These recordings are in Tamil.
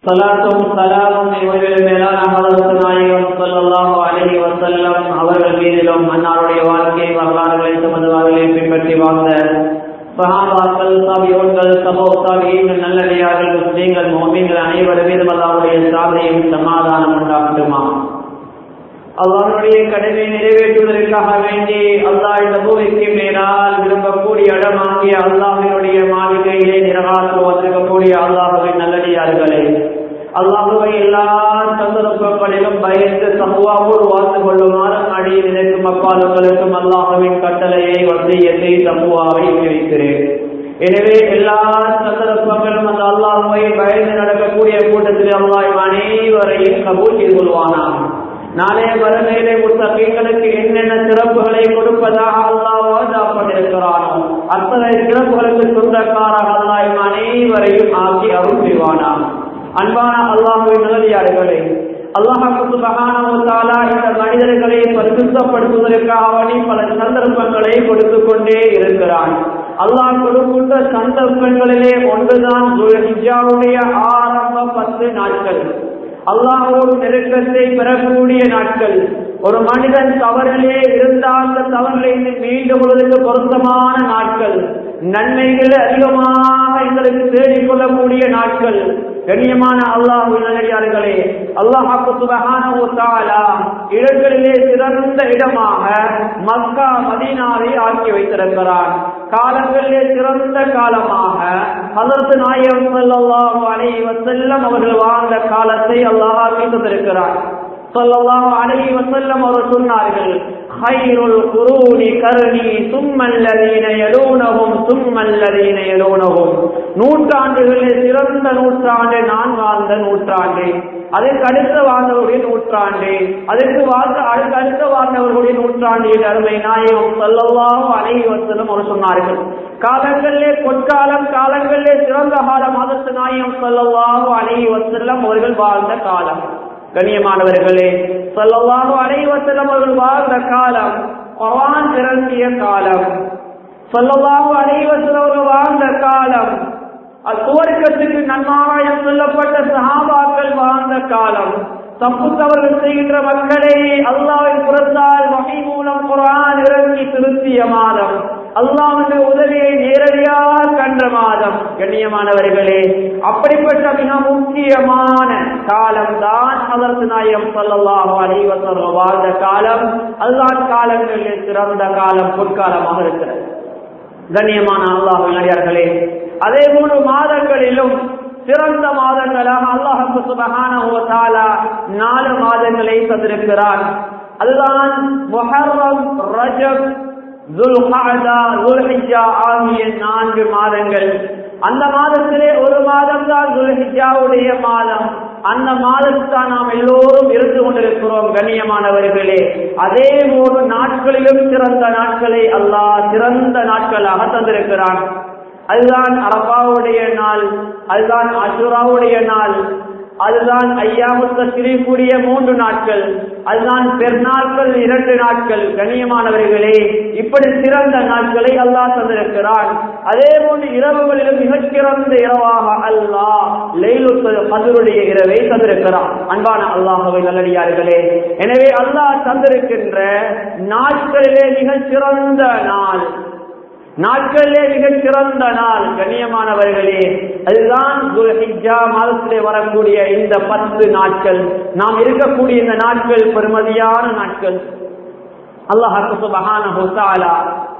ஸலாத்தும் ஸலாமும் இவர்கள் மேலான ஹதரத் நாயகம் ஸல்லல்லாஹு அலைஹி வஸல்லம் அவர்கள் மீதிலும் அன்னாருடைய வாழ்க்கை வரலாறுகளை தமது வாழ்வில் பின்பற்றி வாழ்ந்த சஹாபாக்கள், தாபிஊன்கள், தபூ தாபிஈன்கள், நல்லடியார்கள், முஸ்லிம்கள், முஃமின்கள் அனைவரும் மீதும் அல்லாஹ்வுடைய சாந்தியும் சமாதானம் உண்டாகட்டுமா. அல்லாஹ்வுடைய கடமையை நிறைவேற்றுவதற்காக வேண்டி அல்லாஹ் இந்த பூமிக்கு மேலால் விரும்பக்கூடிய இடமாகிய அல்லாஹ்வினுடைய மாளிகையிலே நிரகாத்து வந்திருக்கக்கூடிய அல்லாஹ்வின் நல்லடியார்களே, அல்லாஹ்வை எல்லா சந்தர்ப்பங்களிலும் பயந்து தக்வாவோடு வாழ்ந்து கொள்ளுமாறு அடியில் நினைக்கும் அப்பாலுங்களுக்கும் அல்லாஹ்வின் கட்டளையை வசியத்தை தக்வாவை வைக்கிறேன். எனவே எல்லா சந்தர்ப்பங்களும் அந்த அல்லாஹ்வை பயந்து நடக்கக்கூடிய கூட்டத்தில் அல்லாஹ் அனைவரையும் கபூல் செய்து கொள்வானாக. நாளைய மறுமையிலே முத்தகீன்களுக்கு என்னென்ன சிறப்புகளை கொடுப்பதாக அல்லாஹ் வாதாப்பட்டிருக்கிறானோ அத்தனை சிறப்புகளுக்கு சொந்தக்காராக அல்லாஹ் அனைவரையும் ஆக்கி அருள் செய்வானாக. அன்பான அல்லாஹ்வின் நல்லடியார்களே, அல்லாஹ் சுப்ஹானஹு வ தஆலா இந்த மனிதர்களை பரிசுத்தப்படுத்துவதற்காக பல சந்தர்ப்பங்களை கொடுத்து கொண்டே இருக்கிறான். அல்லாஹ் கொடுக்கின்ற சந்தர்ப்பங்களிலே ஒன்றுதான் துல்ஹிஜ்ஜாவுடைய ஆரம்ப 10 நாட்கள், அல்லாஹ்வோடு நெருக்கத்தை பெறக்கூடிய நாட்கள். ஒரு மனிதன் தவறிலே இருந்தால் அந்த தவறிலே மீண்டும் கொள்வதற்கு பொருத்தமான நாட்கள், நன்மைகள் அதிகமாக எங்களுக்கு தேடிக்கொள்ளக்கூடிய நாட்கள். கண்ணியமான அல்லாஹ்வின் நல்லடியார்களே, அல்லாஹ் சுப்ஹானஹு வ தஆலா இடங்களிலே சிறந்த இடமாக மக்கா மதீனாவை ஆக்கி வைத்திருக்கிறான். காலங்களிலே சிறந்த காலமாக ஹஜ்ரத் நாயகம் ஸல்லல்லாஹு அலைஹி வஸல்லம் அவர்கள் வாழ்ந்த காலத்தை அல்லாஹ் ஆக்கி தந்திருக்கிறான். ஸல்லல்லாஹு அலைஹி வஸல்லம் அவர்கள் சொன்னார்கள், ஹைருல் குரூனி கர்னி சும்மல்லதீன யலூனஹும் சும்மல்லதீன யலூனஹும். நூற்றாண்டுகளில் சிறந்த நூற்றாண்டு நான் வாழ்ந்த நூற்றாண்டு, அதற்கு அடுத்த வாழ்ந்தவர்களுடைய நூற்றாண்டு, அதற்கு அடுத்த வாழ்ந்தவர்களுடைய நூற்றாண்டு என்று அருமை நாயகம் ஸல்லல்லாஹு அலைஹி வஸல்லம் அவர் சொன்னார்கள். காலங்களிலே பொற்காலம், காலங்களிலே சிறந்த காலம் ஹஜ்ரத் நாயகம் ஸல்லல்லாஹு அலைஹி வஸல்லம் அவர்கள் வாழ்ந்த காலம். கண்ணியமானவர்களே, ஸல்லல்லாஹு அலைஹி வஸல்லம் அவர்கள் வாழ்ந்த காலம் குர்ஆன் இறங்கிய காலம். ஸல்லல்லாஹு அலைஹி வஸல்லம் அவர்கள் வாழ்ந்த காலம் சுவர்க்கத்துக்கு நன்மாராயம் சொல்லப்பட்ட சஹாபாக்கள் வாழ்ந்த காலம். தப்பு தவறுகள் செய்கின்ற மக்களை அல்லாஹ்வின் புறத்தால் வஹி மூலம் குர்ஆன் இறங்கி திருத்திய மாதம், அல்லாஹ்வுடைய உதவியை நேரடியாக கண்ட மாதம். கண்ணியமானவர்களே, அப்படிப்பட்ட மிக முக்கியமான காலம் தான் ஹஜ்ரத் நாயகம் ஸல்லல்லாஹு அலைஹி வஸல்லம் வாழ்ந்த காலம். அதுதான் காலங்களில் சிறந்த காலம், பொற்காலமாக இருக்கிறது. கண்ணியமான அல்லாஹ்வின் நல்லடியார்களே, அதே 3 மாதங்களிலும் சிறந்த மாதங்களாக அல்லாஹ் சுப்ஹானஹு வ தஆலா 4 மாதங்களை தந்திருக்கிறான். அதுதான் முஹர்ரம், ரஜப், துல்ஹஜா, துல்ஹிஜ்ஜா ஆகிய 4 மாதங்கள். அந்த மாதத்திலே ஒரு மாதம் தான் துல்ஹிஜ்ஜாவுடைய மாதம். அந்த மாதத்தான் நாம் எல்லோரும் இருந்து கொண்டிருக்கிறோம். கண்ணியமானவர்களே, அதே 3 நாட்களிலும் சிறந்த நாட்களை அல்லாஹ் சிறந்த நாட்களாக தந்திருக்கிறான். அதுதான் அரபாவுடைய நாள், அதுதான் அஷூராவுடைய நாள், அதுதான் ஐயாமுத் தஷ்ரீக்குடைய 3 நாட்கள், அதுதான் பெருநாட்கள் 2 நாட்கள். கண்ணியமானவர்களே, இப்படி சிறந்த நாட்களை அல்லாஹ் தந்திருக்கிறான். அதே போன்று இரவுகளிலும் மிகச்சிறந்த இரவாக அல்லாஹ் லைலுல் கத்ருடைய இரவை தந்திருக்கிறான். அன்பான அல்லாஹ்வின் நல்லடியார்களே, எனவே அல்லாஹ் தந்திருக்கின்ற நாட்களிலே மிகச்சிறந்த நாள், நாட்களிலே மிகச் சிறந்த நாள் கண்ணியமானவர்களே, அதுதான் துல்ஹிஜ்ஜா மாதத்திலே வரக்கூடிய இந்த 10 நாட்கள். நாம் இருக்கக்கூடிய இந்த நாட்கள் பெருமதியான நாட்கள். அல்லாஹ் சுப்ஹானஹு வ தஆலா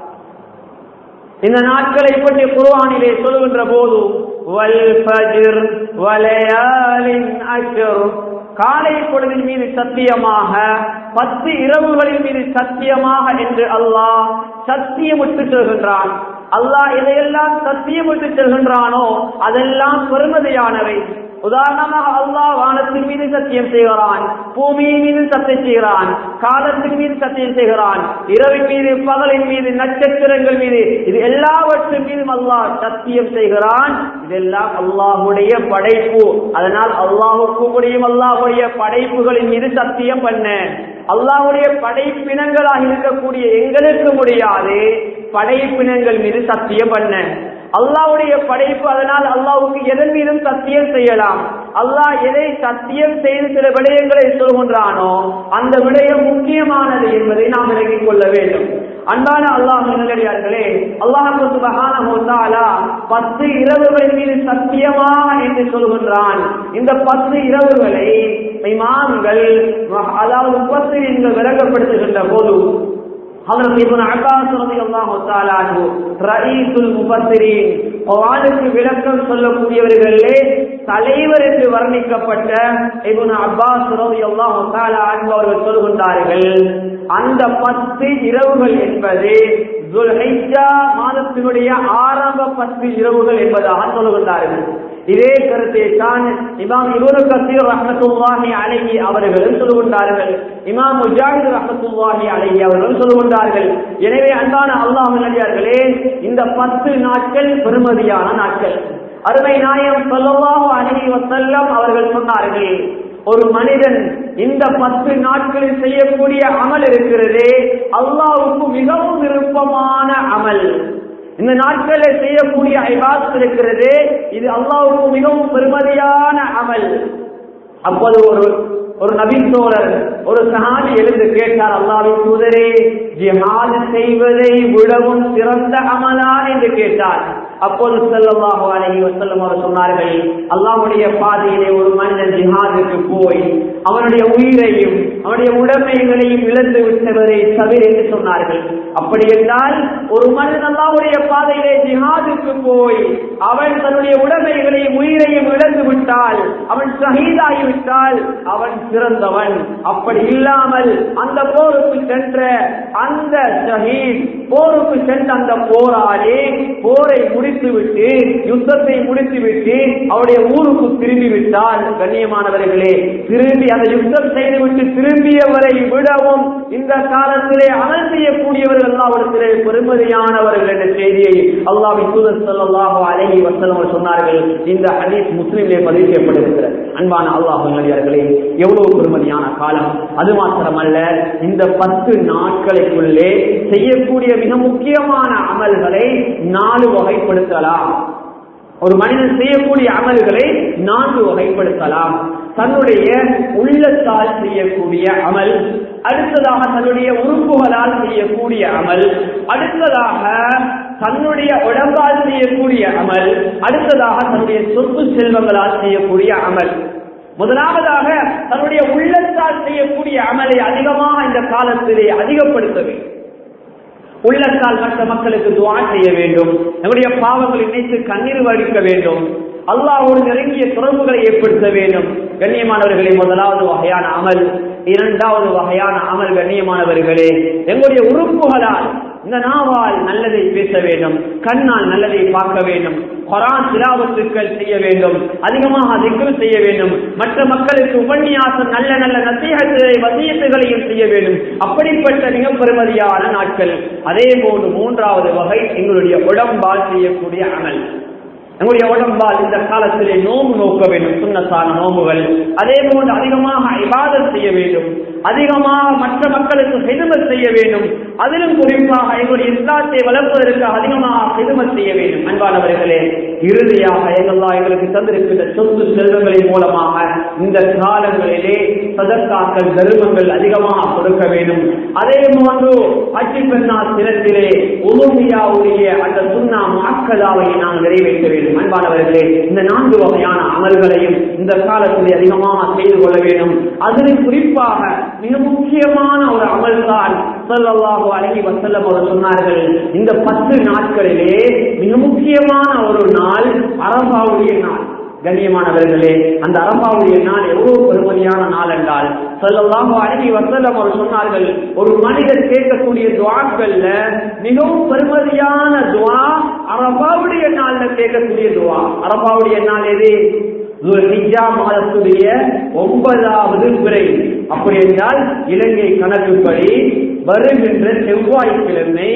இந்த நாட்களை பற்றி குர்ஆனிலே சொல்கின்ற போது வல் ஃபஜ்ர் வலயாலின் அஷ்ர், காலை பொழுதின் மீது சத்தியமாக, 10 இரவுகளின் மீது சத்தியமாக என்று அல்லாஹ் சத்தியமிட்டு சொல்கின்றான். அல்லாஹ் எதையெல்லாம் சத்தியமிட்டு சொல்கின்றானோ அதெல்லாம் பெருமதியானவை. உதாரணமாக அல்லாஹ் வானத்தின் மீது சத்தியம் செய்கிறான், பூமியின் மீது சத்தியம் செய்கிறான், காலத்தின் மீது சத்தியம் செய்கிறான், இரவின் மீது, பகலின் மீது, நட்சத்திரங்கள் மீது, இது எல்லாவற்றின் மீதும் அல்லாஹ் சத்தியம் செய்கிறான். இதெல்லாம் அல்லாஹுடைய படைப்பு. அதனால் அல்லாஹுக்கு முடியும் அல்லாஹுடைய படைப்புகளின் மீது சத்தியம் பண்ண. அல்லாஹுடைய படைப்பினங்களாக இருக்கக்கூடிய எங்களுக்கு முடியாது படைப்பினங்கள் மீது சத்தியம் பண்ண. அல்லாஹ்வுடைய படைப்பு, அதனால் அல்லாஹ்வுக்கு எதன் மீதும் சத்தியம் செய்யலாம். அல்லாஹ் எதை சத்தியம் செய்து சில விடயங்களை சொல்கின்றானோ அந்த விடயம் முக்கியமானது என்பதை நாம் விளங்கிக் கொள்ள வேண்டும். அன்பான அல்லாஹ்வின் நல்லடியார்களே, அல்லாஹ் சுப்ஹானஹு வ தஆலா 10 இரவுகளின் மீது சத்தியமா என்று சொல்கின்றான். இந்த 10 இரவுகளை இமாம்கள் அதாவது முஃபஸ்ஸிரீன்கள் விளங்கப்படுத்துகின்ற போது ஹஜ்ரத் இப்னு அப்பாஸ் ரலியல்லாஹு தஆலா அன்ஹு ரயீசுல் முஃபஸ்ஸிரீன் குர்ஆனுக்கு விளக்கம் சொல்லக்கூடியவர்களே தலைவர் என்று வர்ணிக்கப்பட்ட இப்னு அப்பாஸ் ரலியல்லாஹு தஆலா அன்ஹு அவர்கள் சொல்கின்றார்கள், அந்த 10 இரவுகள் என்பது துல்ஹிஜ்ஜா மாதத்தினுடைய ஆரம்ப 10 இரவுகள் என்பதாக சொல்கின்றார்கள். இதே கருத்தை தான் இமாம் இப்னு கஸீர் ரஹ்மத்துல்லாஹி அலைஹி அவர்களும் சொல்கின்றார்கள். இமாம் முஜாஹித் ரஹ்மத்துல்லாஹி அலைஹி அவர்களும் சொல்கின்றார்கள். எனவே அன்பான அல்லாஹ்வின் நல்லடியார்களே, இந்த 10 நாட்கள் பெருமதியான நாட்கள். அருமை நாயகம் ஸல்லல்லாஹு அலைஹி வஸல்லம் அவர்கள் சொன்னார்கள், ஒரு மனிதன் இந்த 10 நாட்களில் செய்யக்கூடிய அமல் இருக்கிறதே அல்லாஹ்வுக்கு மிகவும் விருப்பமான அமல். இந்த நாட்களில் செய்யக்கூடிய இபாதத் இருக்கிறதே இது அல்லாஹ்வுக்கு மிகவும் பெருமதியான அமல். அப்போது ஒரு நபி தோழர் ஒரு சஹாபி எழுந்து கேட்டார், அல்லாஹ்வின் தூதரே, ஜிஹாத் செய்வதை விடவும் சிறந்த அமலா என்று கேட்டார். அப்போது ஸல்லல்லாஹு அலைஹி வஸல்லம் அவர் சொன்னார்கள், அல்லாஹ்வுடைய பாதையிலே ஒரு மனிதன் ஜிஹாதுக்கு போய் அவனுடைய உயிரையும் அவனுடைய உடைமைகளையும் இழந்து விட்டவரை தவிர என்று சொன்னார்கள். அப்படி என்றால் ஒரு மனிதன் அல்லாஹ்வுடைய பாதையிலே ஜிஹாதுக்கு போய் அவன் தன்னுடைய உடைமைகளையும் உயிரையும் இழந்து விட்டால், அவன் ஷஹீதாகிவிட்டால் அவன் சிறந்தவன். அப்படி இல்லாமல் அந்த போருக்கு சென்ற அந்த ஷஹீத், போருக்கு சென்ற அந்த போராளி போரை முடித்துவிட்டு யுத்தத்தை முடித்துவிட்டு அவருடைய ஊருக்கு திரும்பி விட்டால், கண்ணியமானவர்களே, திரும்பி அந்த யுத்தம் செய்துவிட்டு திரும்பியவரை விடவும் இந்த காலத்திலே அமல் செய்யக்கூடியவர்கள் அல்லாஹ்விடத்திலே பெருமதியானவர்கள் என்ற செய்தியை அல்லாஹ்வின் தூதர் ஸல்லல்லாஹு அலைஹி வஸல்லம் சொன்னார்கள். இந்த ஹதீஸ் முஸ்லிமிலே பதிவு செய்யப்பட்டிருக்கிறது. அன்பான அல்லாஹ்வின் நல்லடியார்களே, எவ்வளவு பெருமதியான காலம். அது மாத்திரமல்ல, இந்த 10 நாட்களுக்குள்ளே செய்யக்கூடிய மிக முக்கியமான அமல்களை 4 வகைப்படுத்தலாம். ஒரு மனிதன் செய்யக்கூடிய அமல்களை 4 வகைப்படுத்தலாம். தன்னுடைய உள்ளத்தால் செய்யக்கூடிய அமல், அடுத்ததாக தன்னுடைய உறுப்புகளால் செய்யக்கூடிய அமல், அடுத்ததாக தன்னுடைய உடம்பால் செய்யக்கூடிய அமல், அடுத்ததாக தன்னுடைய சொத்து செல்வங்களால் செய்யக்கூடிய அமல். முதலாவதாக தன்னுடைய உள்ளத்தால் செய்யக்கூடிய அமலை அதிகமாக இந்த காலத்திலே அதிகப்படுத்த வேண்டும். உள்ளத்தால் மற்ற மக்களுக்கு துஆ செய்ய வேண்டும், நம்முடைய பாவங்களை நினைத்து கண்ணீர் வடிக்க வேண்டும், அல்லாஹ்வோடு நெருங்கிய தொடர்புகளை ஏற்படுத்த வேண்டும். கண்ணியமானவர்களே, முதலாவது வகையான அமல். இரண்டாவது வகையான அமல் கண்ணியமானவர்களே, எங்களுடைய உறுப்புகளால் இந்த நாவால் நல்லதை பேச வேண்டும், கண்ணால் நல்லதை பார்க்க வேண்டும், குர்ஆன் திலாவத்துக்கள் செய்ய வேண்டும், அதிகமாக திக்ர் செய்ய வேண்டும், மற்ற மக்களுக்கு உபன்யாசம் நல்ல நல்ல நசீஹத்துகளை வசியத்துகளையும் செய்ய வேண்டும். அப்படிப்பட்ட மிக பெருமதியான நாட்கள். அதே போன்று மூன்றாவது வகை எங்களுடைய உடம்பால் செய்யக்கூடிய அமல். நம்முடைய உடம்பால் இந்த காலத்திலே நோம்பு நோக்க வேண்டும், சுன்னத்தான நோம்புகள். அதே போன்று அதிகமாக இபாதத் செய்ய வேண்டும், அதிகமாக மற்ற மக்களுக்கு ஹிதுமத் செய்ய வேண்டும். அதிலும் குறிப்பாக எங்களுடைய இஸ்லாத்தை வளர்ப்பதற்கு அதிகமாக ஹிதுமத் செய்ய வேண்டும். அன்பானவர்களே, இறுதியாக எங்களுக்கு தந்திருக்கின்ற சொத்து செல்வங்களின் மூலமாக இந்த காலங்களிலே சதக்காக்கள் தர்மங்கள் அதிகமாக கொடுக்க வேண்டும். அதே போன்று ஹஜ் பெருநாள் தினத்திலே உலூஹியாவுடைய அந்த சுன்னா முஅக்கதாவை நாம் நிறைவேற்ற வேண்டும். அன்பானவர்களே, இந்த 4 வகையான அமல்களையும் இந்த காலத்திலே அதிகமாக செய்து கொள்ள வேண்டும். அதிலும் குறிப்பாக மிக முக்கியமான ஒரு அமல் தான் ஸல்லல்லாஹு அலைஹி வஸல்லம் அவர்கள் சொன்னார்கள், இந்த 10 நாட்களிலே மிக முக்கியமான ஒரு நாள் அரஃபாவுடைய நாள். கண்ணியமானவர்களே, அந்த அரஃபாவுடைய நாள் எவ்வளவு பெருமதியான நாள் என்றால் ஸல்லல்லாஹு அலைஹி வஸல்லம் அவர்கள் சொன்னார்கள், ஒரு மனிதர் கேட்கக்கூடிய துஆக்கள்ல மிகவும் பெருமதியான துஆ அரஃபாவுடைய நாள்ல கேட்கக்கூடிய துஆ. அரஃபாவுடைய நாள் எது? துல்ஹிஜ்ஜா மாதத்துடைய 9வது பிறை. அப்படி என்றால் இலங்கை கணக்குப்படி வருகின்ற செவ்வாய்க்கிழமை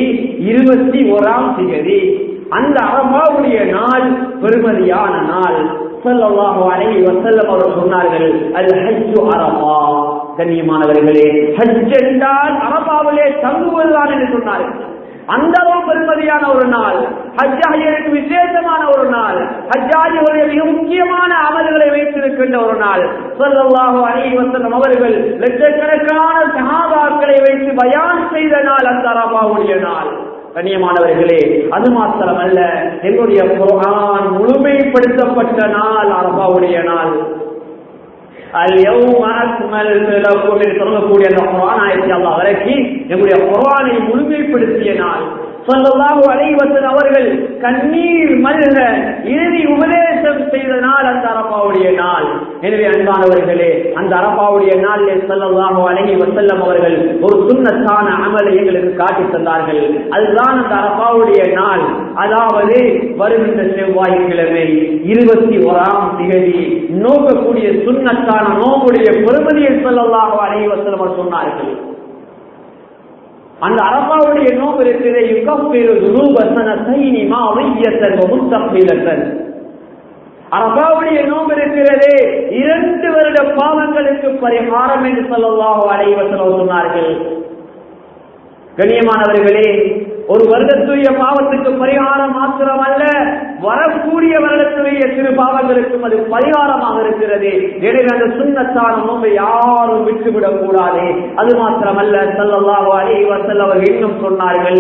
21ஆம் திகதி அந்த அரஃபாவுடைய நாள் பெருமதியான நாள். ஸல்லல்லாஹு அலைஹி வஸல்லம் அவர்கள் சொன்னார்கள், அல் ஹஜ்ஜு அரஃபா. கண்ணியமானவர்களே, ஹஜ் என்றால் அரஃபாவிலே தங்குவதுதான் என்று சொன்னார்கள். அந்த அளவு பெருமதியான ஒரு நாள், ஹஜ்ஜாஜிகளுக்கு விசேஷமான ஒரு நாள், ஹஜ்ஜாஜிகளுடைய மிக முக்கியமான அமல்களை வைத்திருக்கின்ற ஒரு நாள். ஸல்லல்லாஹு அலைஹி வஸல்லம் அவர்கள் லட்சக்கணக்கான சஹாபாக்களை வைத்து பயான் செய்த நாள் அந்த அரபாவுடைய நாள். கண்ணியமானவர்களே, அது மாத்திரமல்ல, எங்களுடைய குர்ஆன் முழுமைப்படுத்தப்பட்ட நாள் அரபாவுடைய நாள். அல்-யௌம அக்மல்து லக்கும் என்று சொல்லக்கூடிய அந்த குர்ஆன் ஆயத்தை அல்லாஹ் இறக்கி எங்களுடைய குர்ஆனை முழுமைப்படுத்திய நாள். ஸல்லல்லாஹு அலைஹி வஸல்லம் அவர்கள் கண்ணீர் மல்க இறுதி உபதேசம் செய்த நாள் அந்த அரபாவுடைய நாள். எனவே அன்பானவர்களே, அந்த அரபாவுடைய நாளில் ஸல்லல்லாஹு அலைஹி வஸல்லம் அவர்கள் ஒரு சுன்னத்தான அமலை எங்களுக்கு காட்டி தந்தார்கள். அதுதான் அந்த அரபாவுடைய நாள். அதாவது வருகின்ற செவ்வாய்க்கிழமை 21ஆம் திகதி நோக்கக்கூடிய சுன்னத்தான நோம்புடைய பெருமதியை ஸல்லல்லாஹு அலைஹி வஸல்லம் சொன்னார்கள். அந்த அரபாவுடைய நோம்பு இருக்கிறது, யுகஃபிரு துனூப ஸனதைனி மாதியத்தன் வ முஸ்தக்பிலத்தன். அரபாவுடைய நோம்பு இருக்கிறது 2 வருட பாவங்களுக்கு பரிகாரம் என்று ஸல்லல்லாஹு அலைஹி வஸல்லம் சொன்னார்கள். கண்ணியமானவர்களே, ஒரு வருடத்துடைய பாவத்துக்கு பரிகாரம் மாத்திரமல்ல, வரக்கூடிய வருடத்துடைய சிறு பாவங்களுக்கும் அது பரிகாரமாக இருக்கிறது. எனவே அந்த சுன்னத்தான நோம்பை யாரும் விட்டுவிடக் கூடாது. அது மாத்திரமல்ல, ஸல்லல்லாஹு அலைஹி வஸல்லம் அவர்கள் இன்னும் சொன்னார்கள்,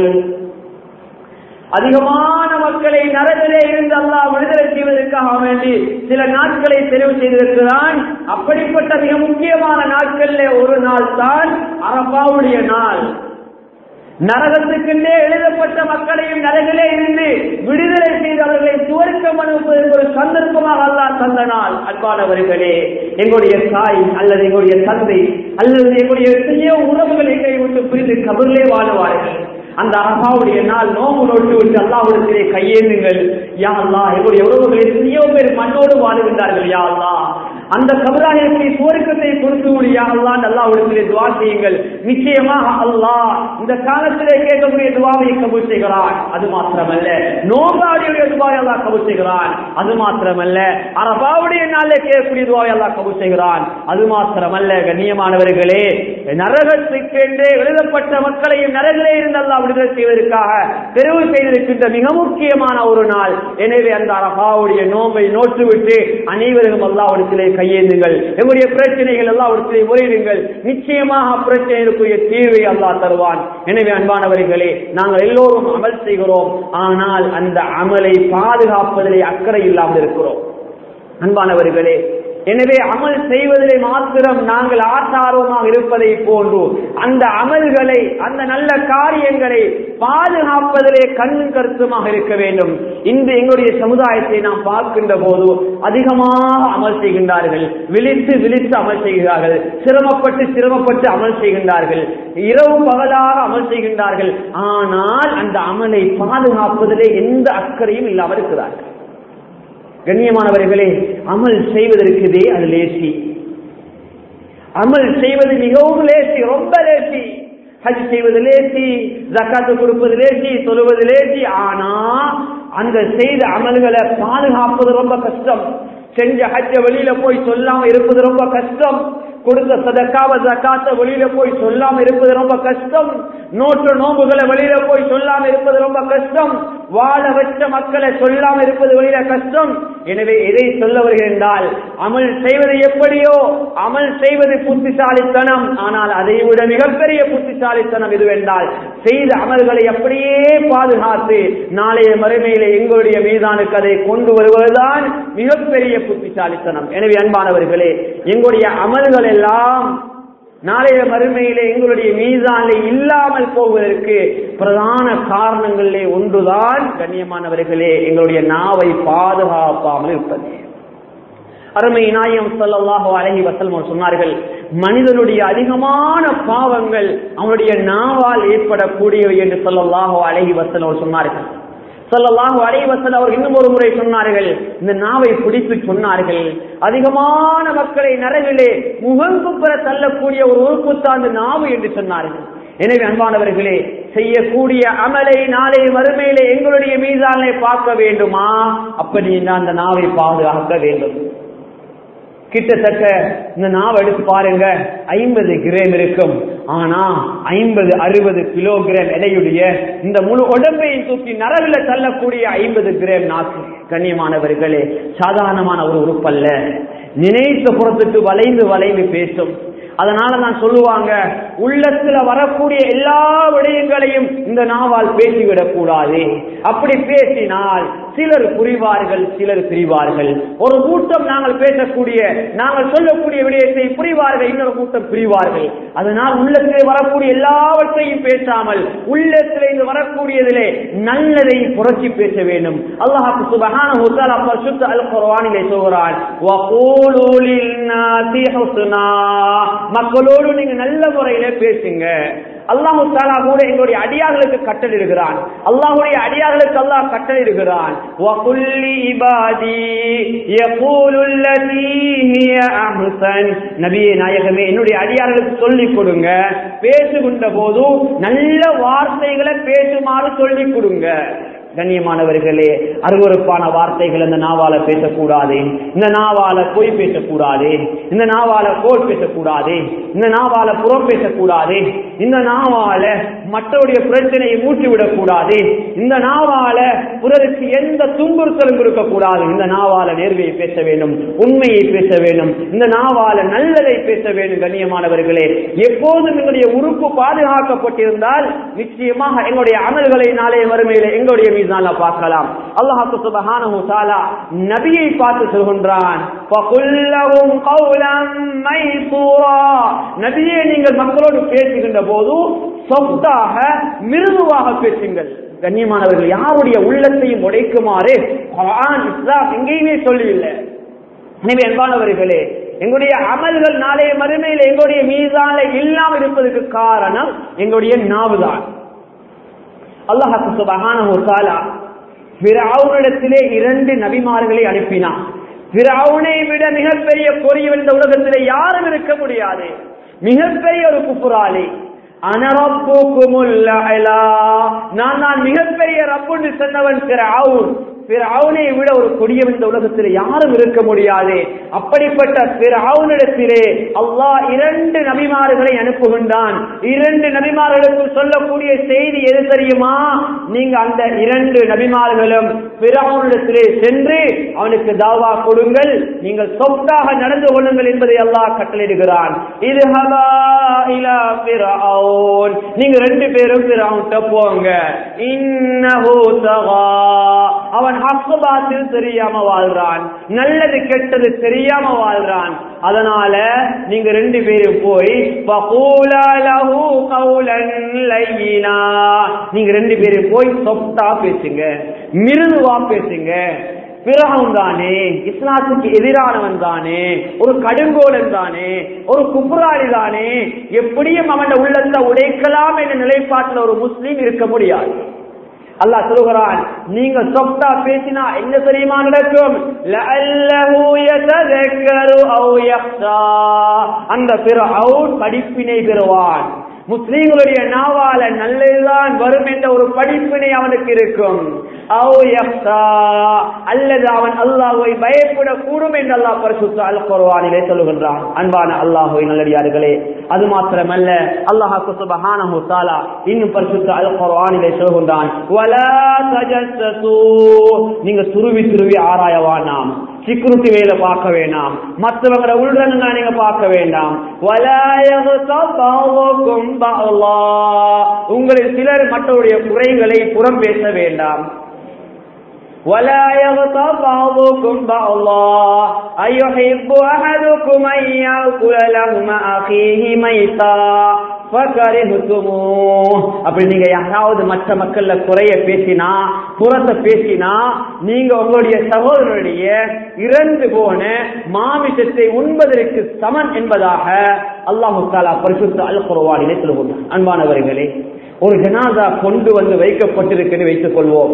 அதிகமான மக்களை நரகிலே இருந்து அல்லாஹ் விடுதலை செய்வதற்காக வேண்டி சில நாட்களை தெரிவு செய்திருக்கிறான். அப்படிப்பட்ட மிக முக்கியமான நாட்களில் ஒரு நாள் தான் அரபாவுடைய நாள். நரகத்துக்கென்றே எழுதப்பட்ட மக்களையும் நரகிலே இருந்து விடுதலை செய்தவர்களை சுவர்க்கம் அனுப்புவதற்கு ஒரு சந்தர்ப்பமாக அல்லாஹ் தந்த நாள். அன்பானவர்களே, எங்களுடைய தாய் அல்லது எங்களுடைய தந்தை அல்லது எங்களுடைய எத்தனையோ உறவுகள் எங்களை விட்டு பிரிந்து கபரிலே வாழுவார்கள். அந்த அரபாவுடைய நாள் நோம்பு நோட்டு விட்டு அல்லாஹ்விடத்திலே கையேந்துங்கள். யா அல்லாஹ், எங்களுடைய உறவுகள் எத்தனையோ பேர் மண்ணோடு வாழுகின்றார்கள். யா அல்லாஹ், அந்த கபராயத்தை சுவர்க்கத்தை கொடுத்து யா அல்லாஹ் அல்லாஹ்விடத்திலே துஆ செய்யுங்கள். நிச்சயமாக அல்லாஹ் இந்த காலத்திலே கேட்கக்கூடிய துஆவை கபூல் செய்கிறான். அது மாத்திரமல்ல, நோம்பாடியுடைய துஆவை அல்லாஹ் கபூல் செய்கிறான். அது மாத்திரமல்ல, அரபாவுடைய நாளிலே கேட்கக்கூடிய துஆவை அல்லாஹ் கபூல் செய்கிறான். அது மாத்திரமல்ல, கண்ணியமானவர்களே, நரகத்துக்கென்றே எழுதப்பட்ட மக்களையும் நரகிலே இருந்து அல்லாஹ் விடுதலை செய்வதற்காக தெரிவு செய்திருக்கின்ற மிக முக்கியமான ஒரு நாள். எனவே அந்த அரபாவுடைய நோம்பை நோற்றுவிட்டு அனைவரும் அல்லாஹ்விடத்திலே கையேந்துங்கள். எங்களுடைய பிரச்சனைகள் அல்லாஹ்விடத்திலே முறையிடுங்கள். நிச்சயமாக பிரச்சனைக்குரிய தீர்வை அல்லாஹ் தருவான். எனவே அன்பானவர்களே, நாங்கள் எல்லோரும் அமல் செய்கிறோம், ஆனால் அந்த அமலை பாதுகாப்பதிலே அக்கறை இல்லாமல் இருக்கிறோம். அன்பானவர்களே, எனவே அமல் செய்வதிலே மாத்திரம் நாங்கள் ஆசாரமாக இருப்பதை போன்று அந்த அமல்களை, அந்த நல்ல காரியங்களை பாதுகாப்பதிலே கண்ணும் கருத்துமாக இருக்க வேண்டும். இன்று எங்களுடைய சமுதாயத்தை நாம் பார்க்கின்ற போது அதிகமாக அமல் செய்கின்றார்கள், விழித்து விழித்து அமல் செய்கிறார்கள், சிரமப்பட்டு அமல் செய்கின்றார்கள், இரவு பகலாக அமல் செய்கின்றார்கள். ஆனால் அந்த அமலை பாதுகாப்பதிலே எந்த அக்கறையும் இல்லாமல் இருக்கிறார்கள். கண்ணியமானவர்களே, அமல் செய்வதற்குதே அது லேசி. அமல் செய்வது மிகவும் லேசி, ரொம்ப லேசி. ஹஜ் செய்வது லேசி, ஜகாத்து கொடுப்பது லேசி, தொழுவது லேசி. ஆனா அந்த செய்த அமல்களை பாதுகாப்பது ரொம்ப கஷ்டம். செஞ்ச ஹஜ்ஜ வெளியில போய் சொல்லாம இருப்பது ரொம்ப கஷ்டம். கொடுத்த சதக்காவ ஜகாத்த வெளியில போய் சொல்லாம இருப்பது ரொம்ப கஷ்டம். நோட்டு நோம்புகளை வெளியில போய் சொல்லாம இருப்பது ரொம்ப கஷ்டம். வாழ வச்ச மக்களை சொல்லாம இருப்பது வெளியில கஷ்டம். எனவே எதை சொல்ல வருகின்றால், அமல் செய்வது எப்படியோ அமல் செய்வது புத்திசாலித்தனம். ஆனால் அதை விட மிகப்பெரிய புத்திசாலித்தனம் எதுவென்றால், செய்த அமல்களை அப்படியே பாதுகாத்து நாளைய மறுமையிலே எங்களுடைய மீதானுக்கு அதை கொண்டு வருவதுதான் மிகப்பெரிய புத்திசாலித்தனம். எனவே அன்பானவர்களே, எங்களுடைய அமல்கள் எல்லாம் நாளைய மறுமையிலே எங்களுடைய மீதானிலே இல்லாமல் போவதற்கு பிரதான காரணங்களிலே ஒன்றுதான், கண்ணியமானவர்களே, எங்களுடைய நாவை பாதுகாப்பாமல் இருப்பது. அருமை நாயகம் ஸல்லல்லாஹு அலைஹி வஸல்லம் சொன்னார்கள், மனிதனுடைய அதிகமான பாவங்கள் அவனுடைய நாவால் ஏற்படக்கூடியவை என்று ஸல்லல்லாஹு அலைஹி வஸல்லம் சொன்னார்கள். ஸல்லல்லாஹு அலைஹி வஸல்லம் அவர் இன்னும் ஒரு முறை சொன்னார்கள், இந்த நாவை பிடித்து சொன்னார்கள், அதிகமான மக்களை நரகிலே முகங்குப்புற தள்ளக்கூடிய ஒரு உறுப்பு தான் இந்த நாவு என்று சொன்னார்கள். எனவே அன்பானவர்களே, செய்யக்கூடிய அமலை நாளை மறுமையிலே எங்களுடைய மீதானே பார்க்க வேண்டுமா? அப்படி அந்த நாவை பாதுகாக்க வேண்டும். கிட்டத்தட்ட இந்த நாவை எடுத்து பாருங்க 50 கிராம் இருக்கும். ஆனா 50-60 கிலோகிராம் எடையுடைய இந்த முழு உடம்பையும் தூக்கி நரவில தள்ளக்கூடிய 50 கிராம் நாக்கு. கண்ணியமானவர்களே, சாதாரணமான ஒரு உறுப்பல்ல. நினைத்த புறத்துக்கு வளைந்து வளைந்து பேசும். அதனால நான் சொல்லுவாங்க, உள்ளத்துல வரக்கூடிய எல்லா விடயங்களையும் இந்த நாவால் பேசிவிடக் கூடாது. அப்படி பேசினால் சிலர் புரிவார்கள், சிலர் பிரிவார்கள். ஒரு கூட்டம் நாங்கள் பேசக்கூடிய, நாங்கள் சொல்லக்கூடிய விடயத்தை புரிவார்கள், இன்னொரு கூட்டம் பிரிவார்கள். அதனால் உள்ளத்திலே வரக்கூடிய எல்லாவற்றையும் பேசாமல் உள்ளத்திலே வரக்கூடியதிலே நல்லதை புரட்சி பேச வேண்டும். அல்லாஹ் சுப்ஹானஹு வ தஆலா பரிசுத்த அல் குர்ஆனிலே சொல்கிறான், வகூலு லின்னாஸி ஹுஸ்னா, மக்களோடு நீங்க நல்ல முறையில பேசுங்க. அல்லாஹ் தஆலா கூட எங்களுடைய அடியார்களுக்கு கட்டளையிடுகிறான். அல்லாஹ்வுடைய அடியார்களுக்கு அல்லாஹ் கட்டளையிடுகிறான், வகுல்லி இபாதி யகூலுல் லதீ ஹிய அஹ்சன். நபியே நாயகமே, என்னுடைய அடியார்களுக்கு சொல்லிக் கொடுங்க, பேசுகின்ற போது நல்ல வார்த்தைகளை பேசுமாறு சொல்லிக் கொடுங்க. கண்ணியமானவர்களே, அருவருப்பான வார்த்தைகள் இந்த நாவால பேசக்கூடாது. இந்த நாவால பொய் பேசக்கூடாது. இந்த நாவால கோல் பேசக்கூடாது. இந்த நாவால புறம் பேசக்கூடாது. இந்த நாவால மற்றவருடைய பிரச்சனையை மூட்டிவிடக் கூடாது. இந்த நாவால பிறருக்கு எந்த துன்புறுத்தலும் இருக்கக்கூடாது. இந்த நாவால நேர்மையை பேச வேண்டும், உண்மையை பேச வேண்டும். இந்த நாவால நல்லதை பேச வேண்டும். கண்ணியமானவர்களே, எப்போதும் எங்களுடைய உறுப்பு பாதுகாக்கப்பட்டிருந்தால் நிச்சயமாக எங்களுடைய அமல்களை நாளைய வறுமையில எங்களுடைய பார்க்கலாம். அல்லாஹ் சுப்ஹானஹு வ தஆலா நபியை பார்த்து சொல்கின்றான், ஃபகுல்லஹும் கௌலன் மைசூரா. நபியே, நீங்கள் மக்களோடு பேசுகின்ற போது சொத்தாக மிருதுவாக பேசுங்கள். கண்ணியமானவர்கள், யாருடைய உள்ளத்தையும் உடைக்குமாறு குர்ஆன் இஸ்லாம் எங்கேயுமே சொல்லவில்லை. எனவே அன்பானவர்களே, எங்களுடைய அமல்கள் நாளைய மறுமையில் எங்களுடைய மீதான இல்லாமல் இருப்பதற்கு காரணம் எங்களுடைய நாவுதான். அல்லாஹ் சுப்ஹானஹு வ தஆலா ஃபிரௌனிடத்திலே 2 நபிமார்களை அனுப்பினார். ஃபிரௌனை விட மிகப்பெரிய கொடியவன் இந்த உலகத்திலே யாரும் இருக்க முடியாது. மிகப்பெரிய ஒரு குஃப்ராலி. அன ரப்புக்குமுல் அலா, நான் மிகப்பெரிய ரப்புன்னு சொன்னவன் ஃபிரௌன். ஃபிரௌனை விட ஒரு கொடியவன் இந்த உலகத்தில் யாரும் இருக்க முடியாது. அப்படிப்பட்ட ஃபிரௌனிடத்திலே அல்லாஹ் 2 நபிமார்களை அனுப்புகின்றான். 2 நபிமார்களுக்கு சொல்லக்கூடிய செய்தி எது தெரியுமா? நீங்க அந்த 2 நபிமார்களும் ஃபிரௌனிடத்திலே சென்று அவனுக்கு தாவா கொடுங்கள், நீங்கள் சொத்தாக நடந்து கொள்ளுங்கள் என்பதை அல்லாஹ் கட்டளையிடுகிறான். இதுஹபா இலா ஃபிரௌன், நீங்க 2 பேரும் ஃபிரௌன்ட்ட போங்க. இன்னஹு தகா, அவன் ஹக்கு பாத்தில் தெரியாம வாழ்றான், நல்லது கெட்டது தெரியாம வாழ்றான். அதனால நீங்க 2 பேரும் போய் ஃபகூலா லஹு கௌலன் லையினா, நீங்க 2 பேரும் போய் சொத்தா பேசுங்க, மிருதுவா பேசுங்க. ஃபிரௌன் தானே, இஸ்லாத்துக்கு எதிரானவன் தானே, ஒரு கடுங்கோலன் தானே, ஒரு குஃப்ராலி தானே, எப்படியும் அவன் உள்ளத்தை உடைக்கலாம் என்ற நிலைப்பாட்டில் ஒரு முஸ்லீம் இருக்க முடியாது. அல்லாஹ் சொல்கிறான், நீங்க சொப்டா பேசினா என்ன தெரியுமா நடக்கும்? லஅல்லஹு யததக்கரு அவ் யக்ஷா, அந்த ஃபிரௌன் படிப்பினை பெறுவான். முஸ்லிம்களுடைய நாவால நல்லதுதான் வரும் என்ற ஒரு படிப்பினை அவனுக்கு இருக்கும். அல்லது அவன் அல்லாஹ்வை பயப்படக்கூடும் என்று அல்லாஹ் பரிசுத்த அல் குர்ஆனிலே சொல்லுகின்றான். அன்பான அல்லாஹ்வின் நல்லடியார்களே, அது மாத்திரமல்ல, அல்லாஹ் சுப்ஹானஹு வ தஆலா இன்னும் பரிசுத்த அல் குர்ஆனிலே சொல்லுகின்றான், வலா தஜஸ்ஸு, நீங்க துருவி துருவி ஆராய வேண்டாம், சிக்ருத்தி வேலை பார்க்க வேண்டாம், மற்றவங்களோட உள்ரங்க நீங்க பார்க்க வேண்டாம். உங்களில் சிலர் மற்றவருடைய குறைகளை புறம் பேச வேண்டாம். ولا يغتب بعضكم بعضا أيحب أحدكم أن يأكل لحم أخيه ميتا فكرهتموه. அப்படி நீங்க யாராவது மற்ற மக்கள்ல குறைய பேசினா, புறத்தை பேசினா, நீங்க உங்களுடைய சகோதரனுடைய இறந்து போன மாமிசத்தை உண்பதற்கு சமன் என்பதாக அல்லாஹ் தஆலா பரிசுத்த அல் குர்ஆனிலே சொல்லுகிறார். அன்பானவர்களே, ஒரு ஜனாஸா கொண்டு வந்து வைக்கப்பட்டிருக்கிறது வைத்துக் கொள்வோம்.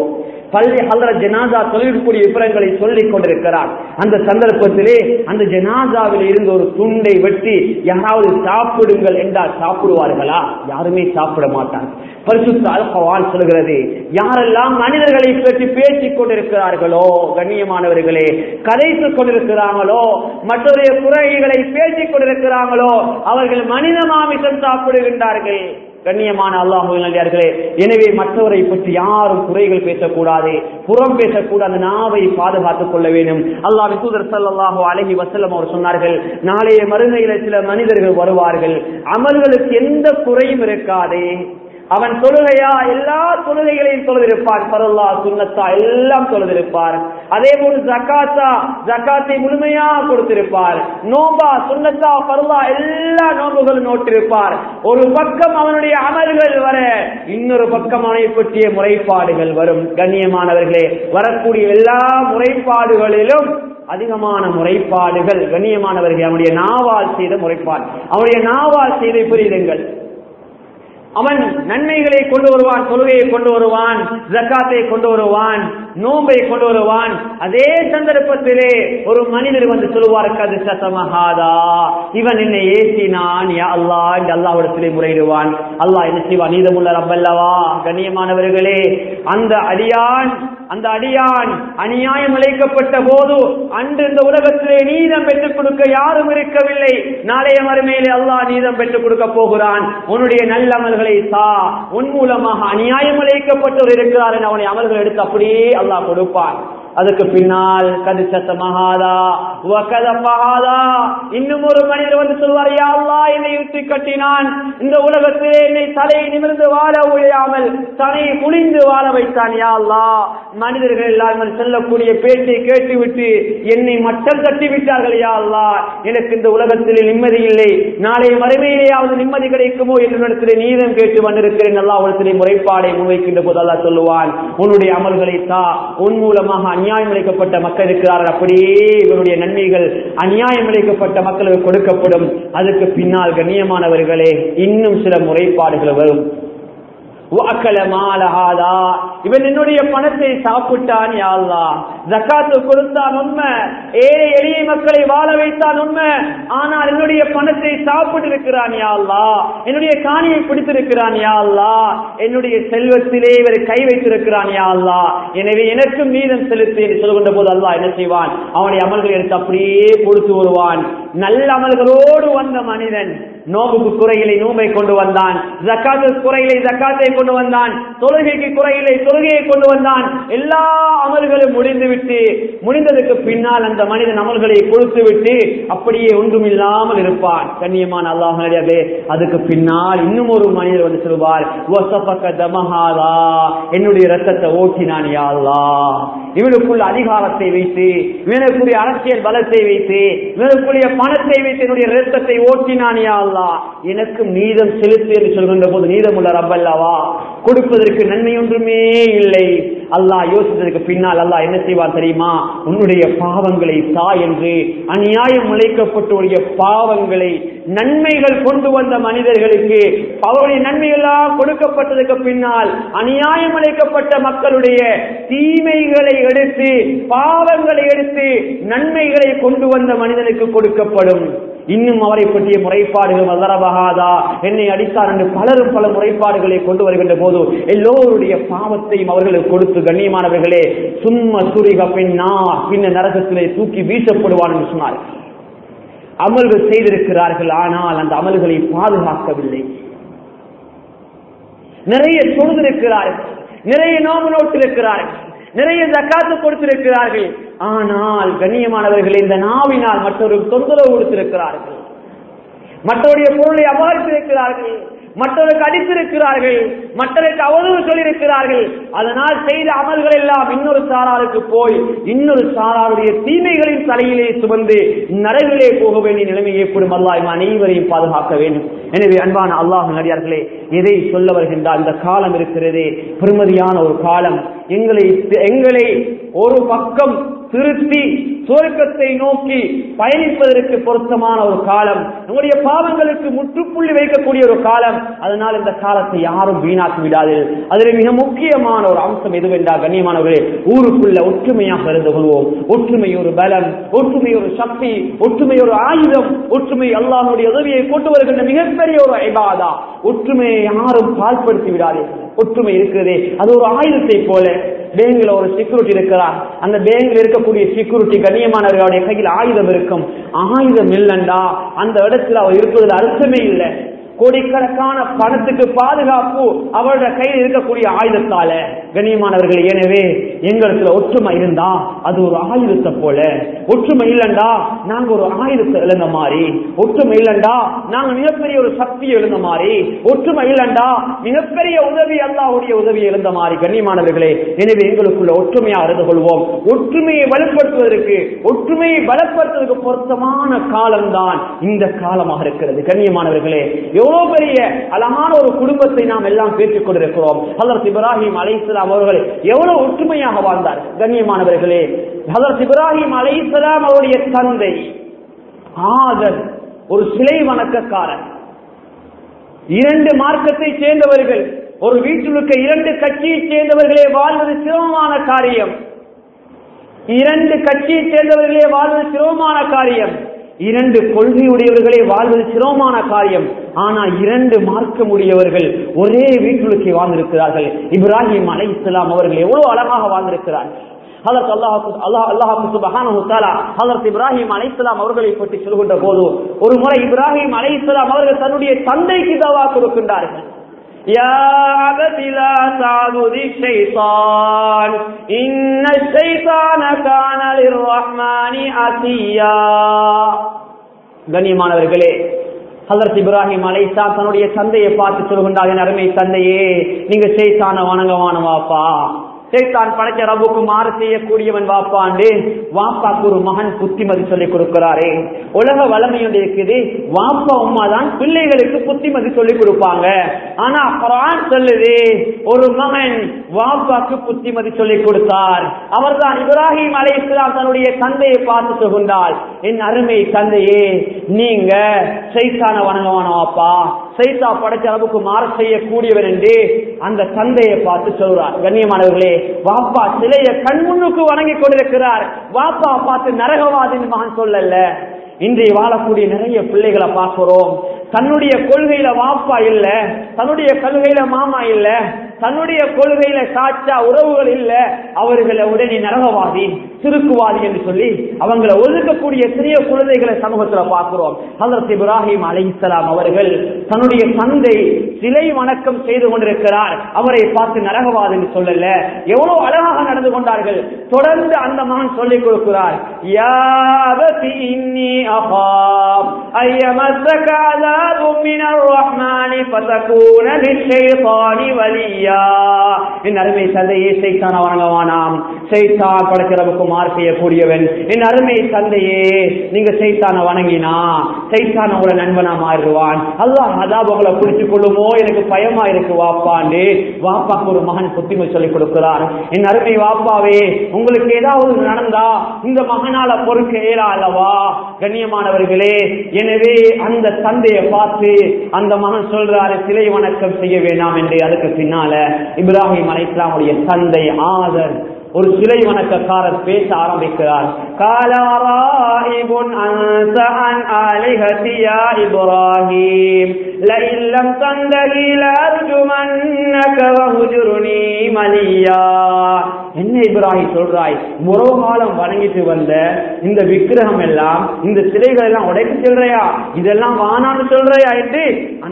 பள்ளி ஹல்ரத் ஜனாசா தொழிற்கூடிய விவரங்களை சொல்லிக் கொண்டிருக்கிறார். அந்த சந்தர்ப்பத்திலே அந்த ஜனாசாவில் இருந்து ஒரு துண்டை வெட்டி யாராவது சாப்பிடுங்கள் என்றால் சாப்பிடுவார்களா? யாருமே சாப்பிட மாட்டார்கள். பரிசுத்த அல் குர்ஆன் சொல்கிறது, யாரெல்லாம் மனிதர்களை பற்றி பேசிக் கொண்டிருக்கிறார்களோ, கண்ணியமானவர்களே, கதைத்துக் கொண்டிருக்கிறார்களோ, மற்றொரு குறைகளை பேசிக் கொண்டிருக்கிறார்களோ, அவர்கள் மனித மாமிசம் சாப்பிடுகின்றார்கள். கண்ணியமான அல்லாஹ்வின் நல்லடியார்களே, எனவே மற்றவரை பற்றி யாரும் குறைகள் பேசக்கூடாது, புறம் பேசக்கூடாது, நாவை பாதுகாத்துக் கொள்ள வேண்டும். அல்லாஹ்வின் தூதர் ஸல்லல்லாஹு அலைஹி வஸல்லம் அவர் சொன்னார்கள், நாளைய மறுமையில சில மனிதர்கள் வருவார்கள், அமல்களுக்கு எந்த குறையும் இருக்காது. அவன் தொழுகையா எல்லா தொழுகைகளையும் தொழுதிருப்பார், பரல்லா சுன்னத்தா எல்லாம் தொழுதிருப்பார். அதே போல ஜக்காத்தை முழுமையா கொடுத்திருப்பார். நோம்பா சுன்னத்தா பரல்லா எல்லா நோம்புகளும் நோட்டிருப்பார். ஒரு பக்கம் அவனுடைய அமல்கள் வர, இன்னொரு பக்கம் அவனை பற்றிய முறைப்பாடுகள் வரும். கண்ணியமானவர்களே, வரக்கூடிய எல்லா முறைப்பாடுகளிலும் அதிகமான முறைப்பாடுகள் கண்ணியமானவர்கள் அவனுடைய நாவால் செய்த முறைப்பாடு, அவனுடைய நாவால் செய்த புரியுதுங்கள். அவன் நன்மைகளை கொண்டு வருவான், தொழுகையை கொண்டு வருவான், ஜக்காத்தை கொண்டு வருவான், நோம்பை கொண்டு வருவான். அதே சந்தர்ப்பத்திலே ஒரு மனிதர் வந்து சொல்லுவார், கது சதமஹாதா, இவன் என்னை ஏசினான் யா அல்லாஹ் என்று அல்லாஹ்விடத்திலே முறையிடுவான். அல்லாஹ் என்ன செய்வான்? நீதமுள்ள ரப்பல்லவா. கண்ணியமானவர்களே, அந்த அடியான் அநியாயம் இழைக்கப்பட்ட போது அன்று இந்த உலகத்திலே நீதம் பெற்றுக் கொடுக்க யாரும் இருக்கவில்லை. நாளைய மறுமையிலே அல்லாஹ் நீதம் பெற்றுக் கொடுக்க போகிறான். உன்னுடைய நல்ல அமல்களை தா, உன் மூலமாக அநியாயம் இழைக்கப்பட்டவர் இருக்கிறார் என அவனை அமல்கள் எடுத்து அப்படியே அல்லாஹ் கொடுப்பான். அதுக்கு பின்னால் இன்னும் ஒரு மனிதர் வந்து சொல்வார், யா அல்லாஹ் என்னை இழுத்து கட்டினான், இந்த உலகத்திலே என்னை தலையை நிமிர்ந்து வாழ முடியாமல் தலையை குனிந்து வாழ வைத்தான். யா அல்லாஹ், மனிதர்கள் எல்லாரும் சொல்லக்கூடிய பேச்சை கேட்டுவிட்டு என்னை மட்டம் தட்டி விட்டார்கள். யா அல்லாஹ், எனக்கு இந்த உலகத்திலே நிம்மதி இல்லை, நாளை மறுமையிலேயாவது நிம்மதி கிடைக்குமோ என்று இடத்திலே நீதம் கேட்டு வந்திருக்கிறேன். அல்லாஹ் இடத்திலே முறைப்பாடை முன்வைக்கின்ற போது அல்லாஹ் சொல்லுவான், உன்னுடைய அமல்களை தா, உன் மூலமாக அநியாயம் இழைக்கப்பட்ட மக்கள் இருக்கிறார்கள், அப்படியே இவருடைய நன்மைகள் அநியாயம் இழைக்கப்பட்ட மக்களுக்கு கொடுக்கப்படும். அதுக்கு பின்னால் கண்ணியமானவர்களே இன்னும் சில முறைப்பாடுகள் வரும். இவன் என்னுடைய பணத்தை சாப்பிட்டான், யா அல்லாஹ், ஜக்காத்து கொடுத்தான் உண்மை, ஏழை எளிய மக்களை வாழ வைத்தான் உண்மை, ஆனால் என்னுடைய பணத்தை சாப்பிட்டு இருக்கிறான் யா அல்லாஹ், என்னுடைய காணியை பிடித்திருக்கிறான் யா அல்லாஹ், என்னுடைய செல்வத்திலே இவர் கை வைத்திருக்கிறான் யா அல்லாஹ், எனவே எனக்கும் நீதம் செலுத்து என்று சொல்கின்ற போது அல்லாஹ் என்ன செய்வான்? அவனுடைய அமல்களை எடுத்து அப்படியே கொடுத்து வருவான். நல்ல அமல்களோடு வந்த மனிதன் நோம்புக்கு குறைகளை நோம்பை கொண்டு வந்தான், ஜக்காத்துக்கு குறைகளை ஜக்காத்தை கொண்டு வந்தான், தொழுகைக்கு குறைகளை தொழுகையை கொண்டு வந்தான். எல்லா அமல்களும் முடிந்ததுக்கு பின்னால் அந்த மனிதன் அமல்களை கொடுத்து விட்டு அப்படியே ஒன்றுமில்லாமல் இருப்பான். கண்ணியமான அல்லாஹ்வே, அதுக்கு பின்னால் இன்னும் ஒரு மனிதர் வந்து சொல்வார், என்னுடைய ரத்தத்தை ஓட்டினான் யா அல்லாஹ், இவனுக்குள்ள அதிகாரத்தை வைத்து, இவனுக்குரிய அரசியல் பலத்தை வைத்து, இவனுக்குரிய பணத்தை வைத்து என்னுடைய ரத்தத்தை ஓட்டினான் யா அல்லாஹ், எனக்கும் நீதம் செலுத்து என்று சொல்கின்ற போது நீதமுள்ள ரப்பல்லவா, கொடுப்பதற்கு நன்மை ஒன்றுமே இல்லை. அல்லாஹ் யோசித்ததற்கு பின்னால் அல்லாஹ் என்ன செய்வார் தெரியுமா? உன்னுடைய பாவங்களை தா என்று அநியாயம் இழைக்கப்பட்டுடைய பாவங்களை நன்மைகள் கொண்டு வந்த மனிதர்களுக்கு அவருடைய நன்மையெல்லாம் கொடுக்கப்பட்டதற்கு பின்னால் அநியாயம் இழைக்கப்பட்ட மக்களுடைய தீமைகளை எடுத்து பாவங்களை எடுத்து நன்மைகளை கொண்டு வந்த மனிதனுக்கு கொடுக்கப்படும். இன்னும் அவரை பற்றிய முறைப்பாடுகள் வல்லரபகாதா, என்னை அடித்தார் என்று பலரும் பல முறைப்பாடுகளை கொண்டு வருகின்ற போது எல்லோருடைய பாவத்தையும் அவர்களுக்கு கொடுத்து கண்ணியமானவர்களே சும்மா சுரிக பின்ன நரகத்திலே தூக்கி வீசப்படுவான் என்று சொன்னார். அமல்கள் செய்திருக்கிறார்கள், ஆனால் அந்த அமல்களை பாதுகாக்கவில்லை. நிறைய தொழுதிருக்கிறார்கள், நிறைய நோம்பு நோட்டிருக்கிறார்கள், நிறைய ஜக்காத்து கொடுத்திருக்கிறார்கள், ஆனால் கண்ணியமானவர்கள் இந்த நாவினால் மற்றொரு தொந்தரவு கொடுத்திருக்கிறார்கள், மற்றவருடைய பொருளை அபகரித்திருக்கிறார்கள், மற்றவருக்கு அடித்திருக்கிறார்கள், மற்றவருக்கு அவதூறு சொல்லியிருக்கிறார்கள். அதனால் செய்த அமல்கள் எல்லாம் இன்னொரு சாராருக்கு போய் இன்னொரு சாராருடைய தீமைகளின் தலையிலே சுமந்து நரகிலே போக வேண்டிய நிலைமை ஏற்படும். அல்லாஹ் அனைவரையும் பாதுகாக்க வேண்டும். எனவே அன்பான அல்லாஹ் நடிகார்களே, எதை சொல்ல வருகின்றார்? இந்த காலம் இருக்கிறதே பெருமதியான ஒரு காலம். எங்களை ஒரு பக்கம் திருத்தி சுவர்க்கத்தை நோக்கி பயணிப்பதற்கு பொருத்தமான ஒரு காலம், நம்முடைய பாவங்களுக்கு முற்றுப்புள்ளி வைக்கக்கூடிய ஒரு காலம். அதனால் இந்த காலத்தை யாரும் வீணாக்கி விடாது. அதில் மிக முக்கியமான ஒரு அம்சம் எதுவென்றால், கண்ணியமானவர்களே, ஊருக்குள்ள ஒற்றுமையாக இருந்து கொள்வோம். ஒற்றுமை ஒரு பலம், ஒற்றுமை ஒரு சக்தி, ஒற்றுமை ஒரு ஆயுதம், ஒற்றுமை அல்லாஹ்வுடைய உதவியை கொண்டு வருகின்ற மிகப்பெரிய ஒரு இபாதா. ஒற்றுமையை யாரும் பாழ்படுத்தி விடாதீர்கள். ஒற்றுமை இருக்கிறதே அது ஒரு ஆயுதத்தை போல. பேங்க்ல ஒரு செக்யூரிட்டி இருக்கிறார், அந்த பேங்க்ல இருக்கக்கூடிய செக்யூரிட்டி கண்ணியமானவர்களுடைய கையில் ஆயுதம் இருக்கும். ஆயுதம் இல்லைண்டா அந்த இடத்துல அவர் இருப்பதில் அர்த்தமே இல்லை. கோடிக்கணக்கான பணத்துக்கு பாதுகாப்பு அவருடைய கையில் இருக்கக்கூடிய ஆயுதத்தால. கண்ணியமானவர்கள், எனவே எங்களுக்கு ஒற்றுமை இருந்தா அது ஒரு ஆயுதத்தை போல. ஒற்றுமை இல்லைண்டா நாங்க ஒரு ஆயுதத்தை இழந்த மாதிரி, ஒற்றுமை இல்லைண்டா நாங்க மிகப்பெரிய ஒரு சக்தியை இழந்த மாதிரி, ஒற்றுமை இல்லைண்டா மிகப்பெரிய உதவி அல்லாஹ்வுடைய உதவியை இழந்த மாதிரி. கண்ணியமானவர்களே, எனவே எங்களுக்குள்ள ஒற்றுமையா இருந்து கொள்வோம். ஒற்றுமையை வலுப்படுத்துவதற்கு, ஒற்றுமையை பலப்படுத்துவதற்கு பொருத்தமான காலம்தான் இந்த காலமாக இருக்கிறது. கண்ணியமானவர்களே, எவ்வளவு பெரிய அழகான ஒரு குடும்பத்தை நாம் எல்லாம் பேசிக் கொண்டிருக்கிறோம். ஹஜ்ரத் இப்ராஹிம் அலைஹிஸ்ஸலாம் அவர்கள் எவ்வளவு ஒற்றுமையாக வாழ்ந்தார். கண்ணியமானவர்களே, ஹஜ்ரத் இப்ராஹிம் அலைஹிஸ்ஸலாம் அவருடைய தந்தை ஆதர் ஒரு சிலை வணக்கக்காரர். 2 மார்க்கத்தை சேர்ந்தவர்கள், ஒரு வீட்டில் இருக்க 2 கட்சியை சேர்ந்தவர்களே வாழ்வது சிரமமான காரியம். 2 கட்சியை சேர்ந்தவர்களே வாழ்வது சிரமமான காரியம். 2 கொள்கையுடையவர்களே வாழ்வது சிரமமான காரியம். ஆனா 2 மார்க்கமுடையவர்கள் ஒரே வீட்டுக்கு வாழ்ந்திருக்கிறார்கள். இப்ராஹிம் அலைஹிஸ்ஸலாம் அவர்கள் எவ்வளவு அழகாக வாழ்ந்திருக்கிறார்கள். அல்லாஹ் சுப்ஹானஹு வ தஆலா ஹஜ்ரத் இப்ராஹிம் அலைஹிஸ்ஸலாம் அவர்களை பற்றி சொல்கின்ற போது, ஒரு முறை இப்ராஹிம் அலைஹிஸ்ஸலாம் அவர்கள் தன்னுடைய தந்தைக்கு தவா கொடுக்கின்றார்கள். யா அபதி லா தஅபுதி ஷைத்தான் இன்னஷ் ஷைத்தான கான லிர்ரஹ்மானி அஸியா. கண்ணியமானவர்களே, ஹஜ்ரத் இப்ராஹிம் அலைஹிஸ்ஸலாம் தன்னுடைய தந்தையை பார்த்து சொல்கின்றார், என் அருமை தந்தையே, நீங்க ஷைத்தானை வணங்கவான வாப்பா, ஷைத்தான் படைச்ச ரப்புக்கு மாறு செய்யக்கூடியவன் வாப்பாண்டு. வாப்பாக்கு ஒரு மகன் புத்திமதி சொல்லிக் கொடுக்கிறாரே. உலக வளமை ஒன்று இருக்குது, வாப்பா உம்மா தான் பிள்ளைகளுக்கு புத்திமதி சொல்லிக் கொடுப்பாங்க. ஆனா குர்ஆன் சொல்லுது, ஒரு மகன் வாப்பாக்கு புத்திமதி சொல்லிக் கொடுத்தார். அவர்தான் இப்ராஹிம் அலைஹிஸ்ஸலாம் தன்னுடைய தந்தையை பார்த்து சொல்கின்றார், என் அருமை தந்தையே, நீங்க ஷைத்தானை வணங்கவான வாப்பா, ஷைத்தா படைச்ச ரப்புக்கு மாறு செய்யக்கூடியவர் என்று அந்த தந்தையை பார்த்து சொல்றார். கண்ணியமானவர்களே, வாப்பா சிலைய கண்முன்னுக்கு வணங்கி கொண்டிருக்கிறார். வாப்பா பார்த்து நரகவாதின் மகன் சொல்லல. இன்றைய வாழக்கூடிய நிறைய பிள்ளைகளை பார்க்கிறோம், தன்னுடைய கொள்கையில வாப்பா இல்ல, தன்னுடைய கொள்கையில மாமா இல்ல, தன்னுடைய கொள்கையில சாச்சா உறவுகள் இல்ல, அவர்களை உடனே நரகவாதி சிறுக்குவாதி என்று சொல்லி அவங்களை ஒதுக்கக்கூடிய சிறிய குழந்தைகளை சமூகத்தில் பார்க்கிறோம். ஹஜ்ரத் இப்ராஹிம் அலைஹிஸ்ஸலாம் அவர்கள் தன்னுடைய தந்தை சிலை வணக்கம் செய்து கொண்டிருக்கிறார், அவரை பார்த்து நரகவாதி என்று சொல்லல. எவ்வளவு அழகாக நடந்து கொண்டார்கள். தொடர்ந்து அந்த மகன் சொல்லிக் கொடுக்கிறார், யா அபதி இன்னி அகாப் அய்யமஸ்ஸக அஸாபும் மினர் ரஹ்மானி ஃபதகூன லிஷைத்தானி வலியா. என் அருமை தந்தையே, ஷைத்தானை வணங்கவானாம், ஷைத்தான் படைக்கிறவுக்கு மாறு செய்யக்கூடியவன். என் அருமை தந்தையே, நீங்க ஷைத்தானை வணங்கினா ஷைத்தான் உங்களை நண்பனா மாறுவான், அல்லாஹ் அதாப் உங்களை பிடித்துக் கொள்ளுமோ, எனக்கு பயமா இருக்கு வாப்பாண்டு வாப்பாக்கு ஒரு மகன் புத்திமதி சொல்லிக் கொடுக்கிறார். என் அருமை வாப்பாவே, உங்களுக்கு ஏதாவது நடந்தா இந்த மகனால பொறுக்க இயலா அல்லவா? கண்ணியமானவர்களே, எனவே அந்த தந்தையை பார்த்து அந்த மகன் சொல்றாரு, சிலை வணக்கம் செய்ய வேண்டாம் என்று. அதுக்கு பின்னால இப்ராஹிம் அலைஹிஸ்ஸலாமுடைய தந்தை ஆதர் ஒரு சிலை வணக்கக்காரர் பேச ஆரம்பிக்கிறார். காலராயிபுன் அன்ஸ அன் ஆலிஹதி யா இப்ராஹிம் லஇன் லம் தந்தஹி லஅர்ஜுமன்னக வஹ்ஜுர்னி மலியா. என்ன இப்ராஹிம் சொல்றாய், முரோகாலம் வணங்கிட்டு வந்த இந்த விக்கிரகம் எல்லாம், இந்த சிலைகள் எல்லாம் உடைத்து சொல்றையா, இதெல்லாம் வானான்னு சொல்றையா என்று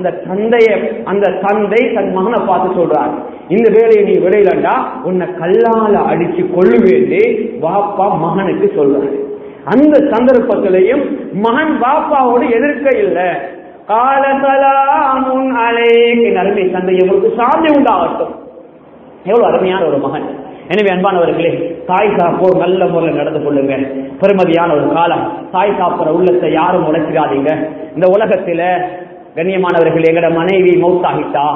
அந்த தந்தை தன் மகனை பார்த்து சொல்றார். இந்த வேலையை நீ விடையிலண்டா உன்னை கல்லால அடிச்சு கொள்ளுவேண்டு வாப்பா மகனுக்கு சொல்றாரு. அந்த சந்தர்ப்பத்திலையும் மகன் பாப்பாவோடு எதிர்க்க இல்லை. கால சலாமுன் அலைக்கு, அருமை தந்தை உங்களுக்கு சாந்தி உண்டாகட்டும். எவ்வளவு அருமையான ஒரு மகன். எனவே அன்பானவர்களே, தாய் சாப்போர் நல்ல முறையில் நடந்து கொள்ளுங்க. பெருமதியான ஒரு காலம். தாய் சாப்பிட உள்ளத்தை யாரும் உடைச்சிடாதீங்க. இந்த உலகத்தில கண்ணியமானவர்கள், எங்கட மனைவி மௌத்தாகிட்டா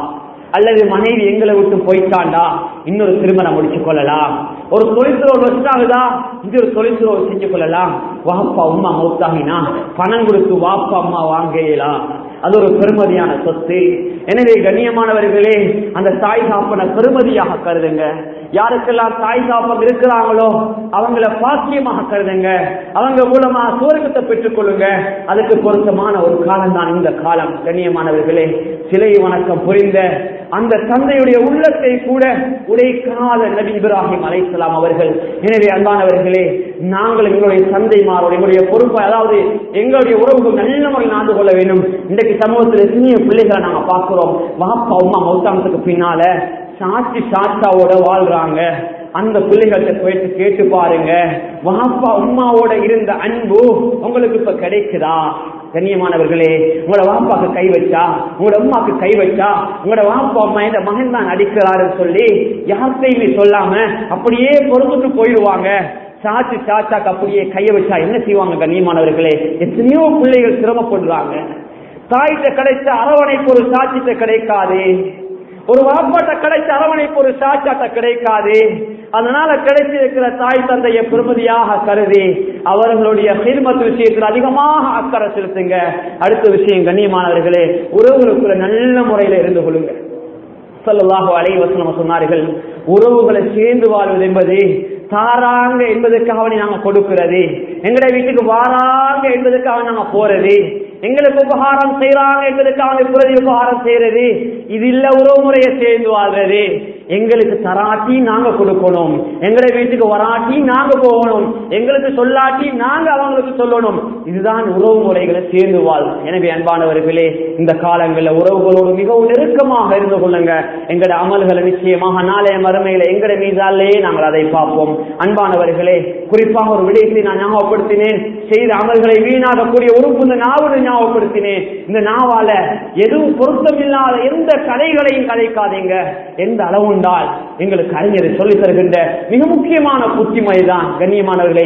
அல்லது மனைவி எங்களை விட்டு போயிட்டாண்டா இன்னொரு திருமணம் முடிச்சு கொள்ளலாம். ஒரு தொழில்துறை வச்சாகுதா இன்னொரு தொழில்துறை செஞ்சு கொள்ளலாம். வாப்பா அம்மா மௌத்தாகினா பணம் கொடுத்து வாப்பா அம்மா வாங்கலாம். அது ஒரு பெருமதியான சொத்து. எனவே கண்ணியமானவர்களே, அந்த தாய் தாப்பனை பெருமதியாக கருதுங்க. யாருக்கெல்லாம் தாய் தாப்பம் இருக்கிறாங்களோ அவங்கள பாக்கியமாக கருதுங்க. அவங்க மூலமா சுவர்க்கத்தை பெற்றுக் கொள்ளுங்க. அதுக்கு பொருத்தமான ஒரு காலம் தான் இந்த காலம். கண்ணியமானவர்களே, சிலை வணக்கம் புரிந்த அந்த தந்தையுடைய உள்ளத்தை கூட உடைக்காத நபி இப்ராஹிம் அலைஹிஸ்ஸலாம் அவர்கள். எனவே அன்பானவர்களே, நாங்கள் எங்களுடைய தந்தைமாரோட எங்களுடைய பொறுப்பை, அதாவது எங்களுடைய உறவுகள் நல்ல முறையில் நடந்து கொள்ள வேண்டும். இன்றைக்கு சமூகத்தில் சிறிய பிள்ளைகளை நாங்க பார்க்கிறோம். வாப்பா அம்மா மௌத்தானத்துக்கு பின்னால சாட்சி சாட்சாவோட வாழ்றாங்க. அந்த பிள்ளைகள்கிட்ட போயிட்டு கேட்டு பாருங்க, வாப்பா அம்மாவோட இருந்த அன்பு உங்களுக்கு இப்ப கிடைக்குதா? கண்ணியமானவர்களே, உங்களோட வாப்பாக்கு கை வச்சா, உங்களோட அம்மாக்கு கை வச்சா, உங்களோட வாப்பா அம்மா இந்த மகன் தான் நடிக்கிறாருன்னு சொல்லி யார்கிட்டையுமே சொல்லாம அப்படியே பொறுத்துட்டு போயிடுவாங்க. சாட்சி சாச்சாக்கு அப்படியே கையை வச்சா என்ன செய்வாங்க? கண்ணியமானவர்களே, எத்தனையோ பிள்ளைகள் சிரமப்படுறாங்க. தாய்கிட்ட கிடைச்ச அரவணைப்பு ஒரு சாட்சிட்ட கிடைக்காது. ஒரு வாப்பாட்ட கிடைச்ச அரவணைப்பு ஒரு சாட்சாட்ட கிடைக்காது. அதனால கிடைச்சிருக்கிற தாய் தந்தையை பெருமதியாக கருதி அவர்களுடைய ஹிதமத் விஷயத்தில் அதிகமாக அக்கறை செலுத்துங்க. அடுத்த விஷயம் கண்ணியமானவர்களே, உறவுகளுக்குள்ள நல்ல முறையில இருந்து கொள்ளுங்க. ஸல்லல்லாஹு அலைஹி வஸல்லம் சொன்னார்கள், உறவுகளை சேர்ந்து வாழ்வது என்பது தாராங்க என்பதற்காக நாங்க கொடுக்கிறது, எங்களுடைய வீட்டுக்கு வாராங்க என்பதற்காக நாங்க போறது, எங்களுக்கு உபகாரம் செய்யறாங்க என்பதற்காக பிரதி உபகாரம் செய்யறது, இது இல்ல உறவு முறையை சேர்ந்து வாழ்றது. எங்களுக்கு தராட்டி நாங்க கொடுக்கணும், எங்களுடைய வீட்டுக்கு வராட்டி நாங்க போகணும், எங்களுக்கு சொல்லாட்டி நாங்க அவங்களுக்கு சொல்லணும். இதுதான் உறவு முறைகளை சேர்ந்து வாழ். எனவே அன்பானவர்களே, இந்த காலங்களில் உறவுகளோடு மிகவும் நெருக்கமாக இருந்து கொள்ளுங்க. எங்களுடைய அமல்களை நிச்சயமாக நாளைய மறுமையில எங்களுடைய மீதாலே நாங்கள் அதை பார்ப்போம். அன்பானவர்களே, குறிப்பாக ஒரு விடயத்தை நான் ஞாபகப்படுத்தினேன். செய்த அமல்களை வீணாகக்கூடிய உறுப்பு இந்த நாவலை ஞாபகப்படுத்தினேன். இந்த நாவால எதுவும் பொருத்தமில்லாத எந்த கதைகளையும் கதைக்காதீங்க. எந்த அளவு உண்டால் எங்களுக்கு அறிஞரை சொல்லித் தருகின்ற மிக முக்கியமான புத்திமைதான் கண்ணியமானவர்களே,